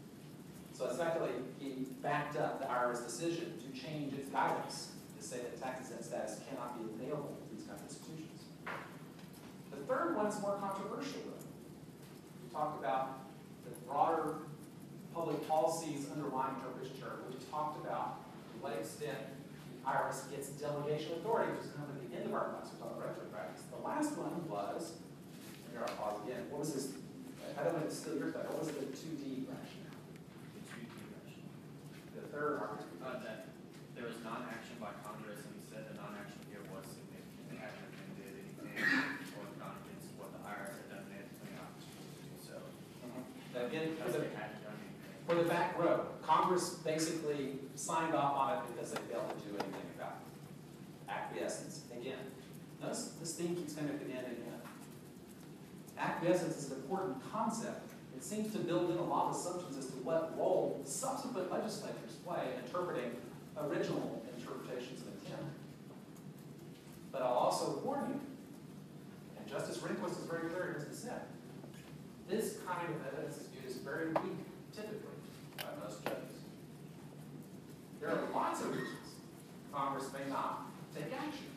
So effectively, he backed up the I R S decision to change its guidance to say that tax exempt status cannot be available to these kind of institutions. The third one's more controversial, though. We talked about the broader public policies underlying interpretation charter. We talked about to what extent the I R S gets delegation authority, which is kind of at the end of our class. We talked about retro practice. The last one was, and here I'll pause again. What was this? I don't know if it's still your thought. What was the two D rationale? The two D rationale. The third argument. Uh, that there was non-action by Congress, and he said the non-action here was significant. They hadn't amended anything or gone against what the I R S had done. They had plenty of opportunities to do so. Now, again, for Because the, they hadn't done anything. for the back row, Congress basically signed off on it because they failed to do anything about it. Acquiescence. Again, notice this theme keeps coming up again and again. Acquiescence is an important concept. It seems to build in a lot of assumptions as to what role subsequent legislatures play in interpreting original interpretations of intent. But I'll also warn you, and Justice Rehnquist is very clear in his dissent, this kind of evidence is viewed as very weak, typically, by most judges. There are lots of reasons Congress may not take action.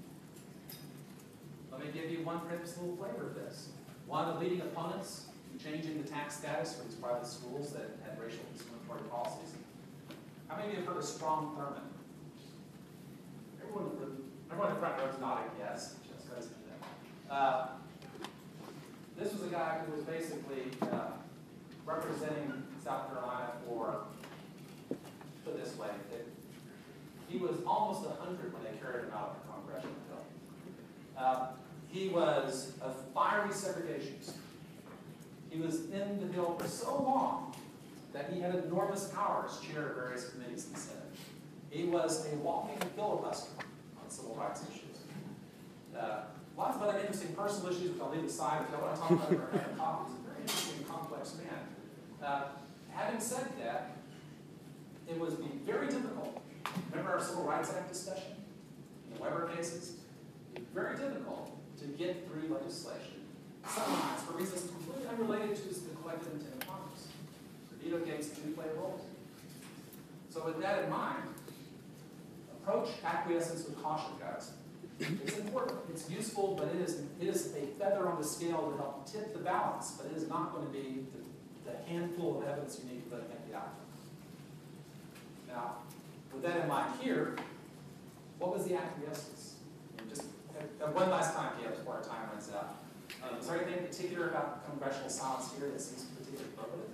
Let me give you one perhaps little flavor of this. One of the leading opponents in changing the tax status for these private schools that had racial discriminatory policies. How many of you have heard of Strom Thurmond? Everyone, everyone in the front row is nodding yes. Just goes into that. Uh, this was a guy who was basically uh, representing South Carolina for, put it this way, that he was almost one hundred when they carried him out of the congressional bill. Uh, he was a fiery segregationist. He was in the Hill for so long that he had enormous power as chair of various committees in the Senate. He was a walking filibuster on civil rights issues. Uh, lots of other interesting personal issues, which I'll leave aside if you want to talk about it or have coffee. He's a very interesting, complex man. Uh, having said that, it was very difficult. Remember our Civil Rights Act discussion? In the Weber cases? It was very difficult to get through legislation. Sometimes for reasons completely unrelated to the collective intent of Congress. The veto gates do play a role. So with that in mind, approach acquiescence with caution, guys. It's important, it's useful, but it is, it is a feather on the scale to help tip the balance, but it is not going to be the, the handful of evidence you need to make the outcome. Now, with that in mind here, what was the acquiescence? And just uh, one last time, Caleb, before our time runs out. Um, is there anything in particular about congressional silence here that seems particularly appropriate?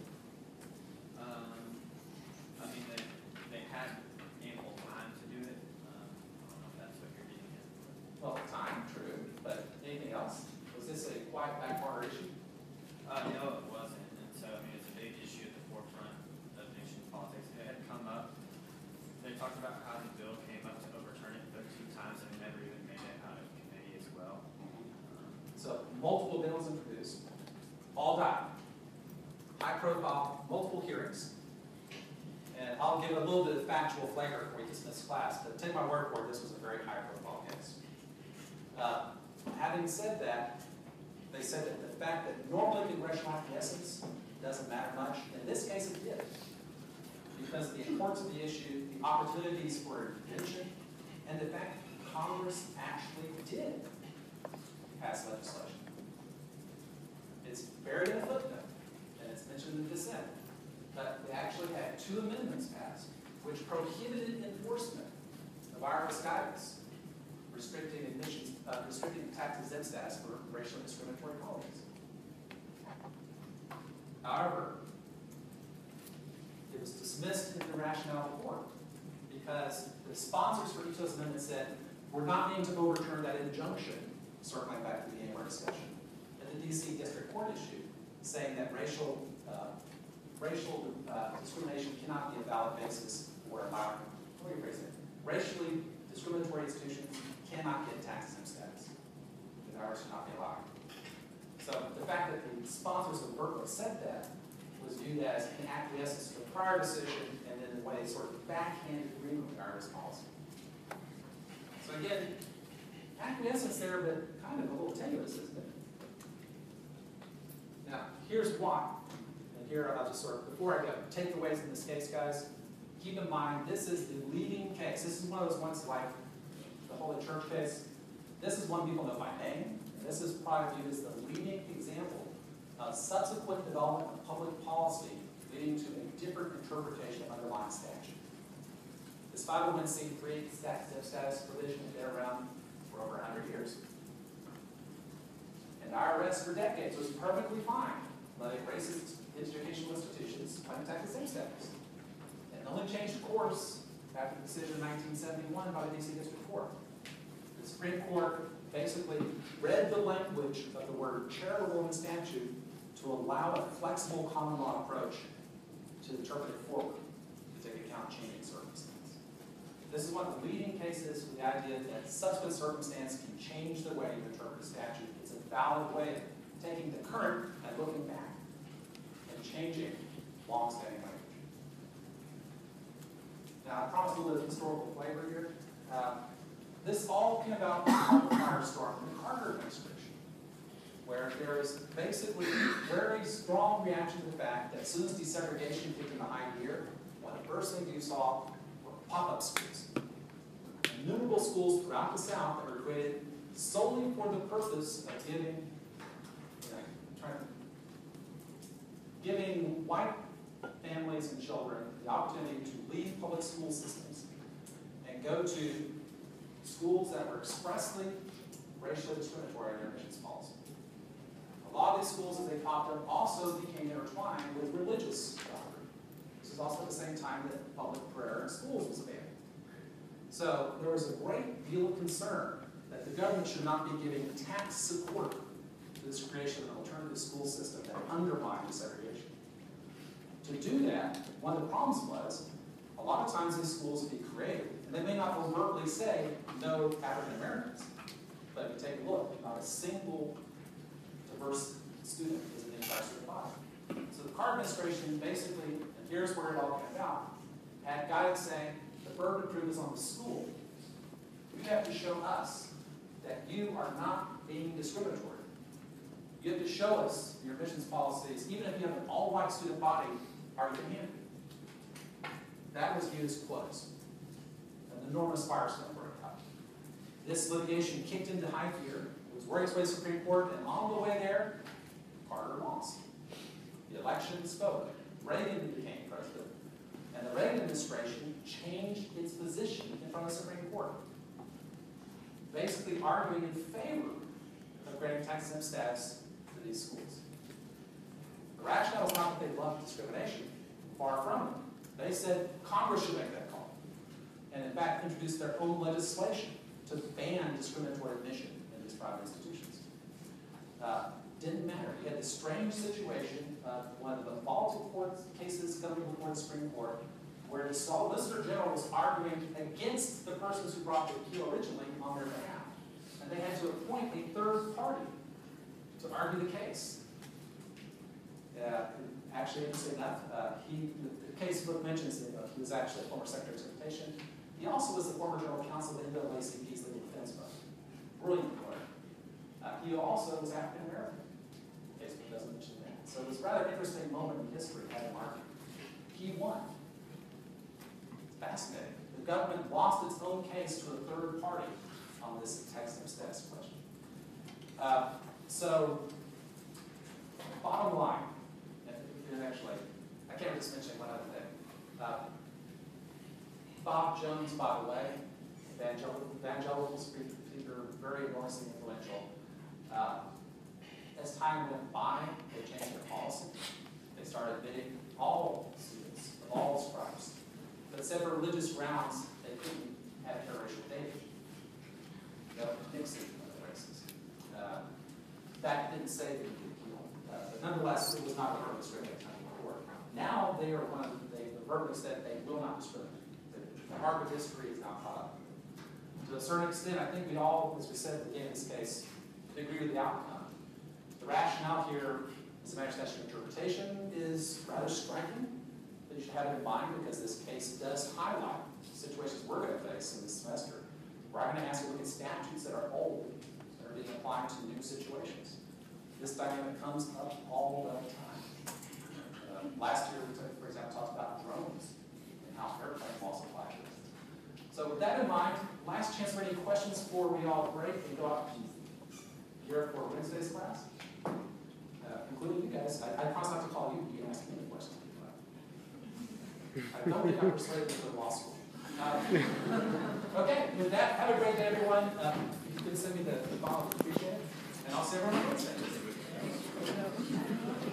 Um, I mean, they, they had ample time to do it. Um, I don't know if that's what you're getting at. Well, time, true, but anything else? Was this a quiet back burner issue? Uh, no, it wasn't, and so, I mean, it's a big issue at the forefront of nation politics. It had come up, they talked about how the bill came up to overturn it thirteen times and it never even made it out of committee as well. Um, So multiple bills introduced, all died. High profile, multiple hearings. And I'll give a little bit of factual flavor before we dismiss class, but take my word for it, this was a very high profile case. Uh, having said that, they said that the fact that normally congressional acquiescence doesn't matter much, in this case it did. Because of the importance of the issue, the opportunities for intervention, and the fact that Congress actually did pass legislation. It's buried in a footnote, and it's mentioned in the dissent. But they actually had two amendments passed, which prohibited enforcement of I R S guidance, restricting admissions, uh, restricting tax exempt status for racially discriminatory colleges. However, it was dismissed in the rationale of the court because the sponsors for each of those amendments said, we're not meaning to overturn that injunction, circling back to the January discussion, that the D C District Court issued, saying that racial uh, racial uh, discrimination cannot be a valid basis for allowing, let me rephrase it, racially discriminatory institutions cannot get tax exempt status. The I R S should not be allowed. So the fact that the sponsors of Berkeley said that was viewed as an acquiescence to the prior decision and then in a way sort of backhanded agreement with the I R S policy. So again, acquiescence there, but kind of a little tenuous, isn't it? Now, here's why. And here I'll just sort of, before I go, takeaways in this case, guys, keep in mind this is the leading case. This is one of those ones like the Holy Church case. This is one people know by name. And this is probably viewed as the leading example of subsequent development of public policy leading to a different interpretation of underlying statute. This five oh one c three tax exempt status provision has been around for over one hundred years. And the I R S for decades was perfectly fine letting racist educational institutions claim tax exempt status. And only changed course after the decision in nineteen seventy-one by the D C District Court. The Supreme Court basically read the language of the word charitable in the statute to allow a flexible common law approach to interpret it forward to take account of changing circumstances. This is one of the leading cases with the idea that subsequent circumstance can change the way you interpret a statute. It's a valid way of taking the current and looking back and changing long-standing language. Now, I promised a little bit of historical flavor here. Uh, this all came about from the firestorm from the Carter administration, where there is basically a very strong reaction to the fact that as soon as desegregation kicked into high gear, one of the first things you saw were pop-up schools. Innumerable schools throughout the South that were created solely for the purpose of giving, you know, trying to, giving white families and children the opportunity to leave public school systems and go to schools that were expressly racially discriminatory in their admissions policy. A lot of these schools, as they popped up, also became intertwined with religious doctrine. This is also at the same time that public prayer in schools was abandoned. So there was a great deal of concern that the government should not be giving tax support to to this creation of an alternative school system that undermined segregation. To do that, one of the problems was, a lot of times these schools would be created, and they may not overtly say no African Americans, but if you take a look, not a single diverse student is in the entire student body. So the Carter administration basically, and here's where it all came out, had guidance saying the burden of proof is on the school. You have to show us that you are not being discriminatory. You have to show us your admissions policies, even if you have an all-white student body, are humanity. That was viewed as quotas. An enormous firestorm broke out. This litigation kicked into high gear. It was working its way to the Supreme Court, and on the way there, Carter lost. The election spoke. Reagan became president. And the Reagan administration changed its position in front of the Supreme Court, basically arguing in favor of granting tax exempt status to these schools. The rationale is not that they loved discrimination. Far from it. They said Congress should make that call. And in fact, introduced their own legislation to ban discriminatory admission in these private institutions. Uh, didn't matter. You had this strange situation of one of the volatile court cases coming before the Supreme Court, where the Solicitor General was arguing against the persons who brought the appeal originally on their behalf. And they had to appoint a third party to argue the case. Uh, actually, interesting enough, uh, he, the, the case book mentions that uh, he was actually a former Secretary of Transportation. He also was the former General Counsel of the N double A C P's Legal Defense Fund. Brilliant lawyer. Uh, he also was African American. The case book doesn't mention that. So it was a rather interesting moment in history had him argue. He won. It's fascinating. The government lost its own case to a third party on this tax exempt status question. Uh, so, bottom line, and actually, I can't just mention one other thing. Uh, Bob Jones, by the way, evangelical, evangelical speaker, very enormously influential. Uh, as time went by, they changed their policy. They started admitting all students of all stripes, but said for religious grounds they couldn't have interracial dating. No mixing of the races. Uh, that didn't say that you could kill. Uh, but nonetheless, it was not a verbal discrimination before. Now they are one of the, they verbally said they will not discriminate. The Harvard history is now caught up. To a certain extent, I think we all, as we said at the beginning of this case, agree with the outcome. The rationale here, as a matter of statute interpretation, is rather striking. But you should have it in mind because this case does highlight situations we're going to face in this semester. We're going to ask to look at statutes that are old, that are being applied to new situations. This dynamic comes up all the time. Uh, last year, we, took, for example, talked about drones and how airplane laws apply to this. So with that in mind, last chance for any questions before we all break and go out here for Wednesday's class, uh, including you guys. I, I promise not to call you. You can ask me any questions. I don't think I'm persuaded to go to law school. Uh, okay, with that, have a great day, everyone. Um, if you can send me the, the file, I'd appreciate it. And I'll see everyone on Wednesday.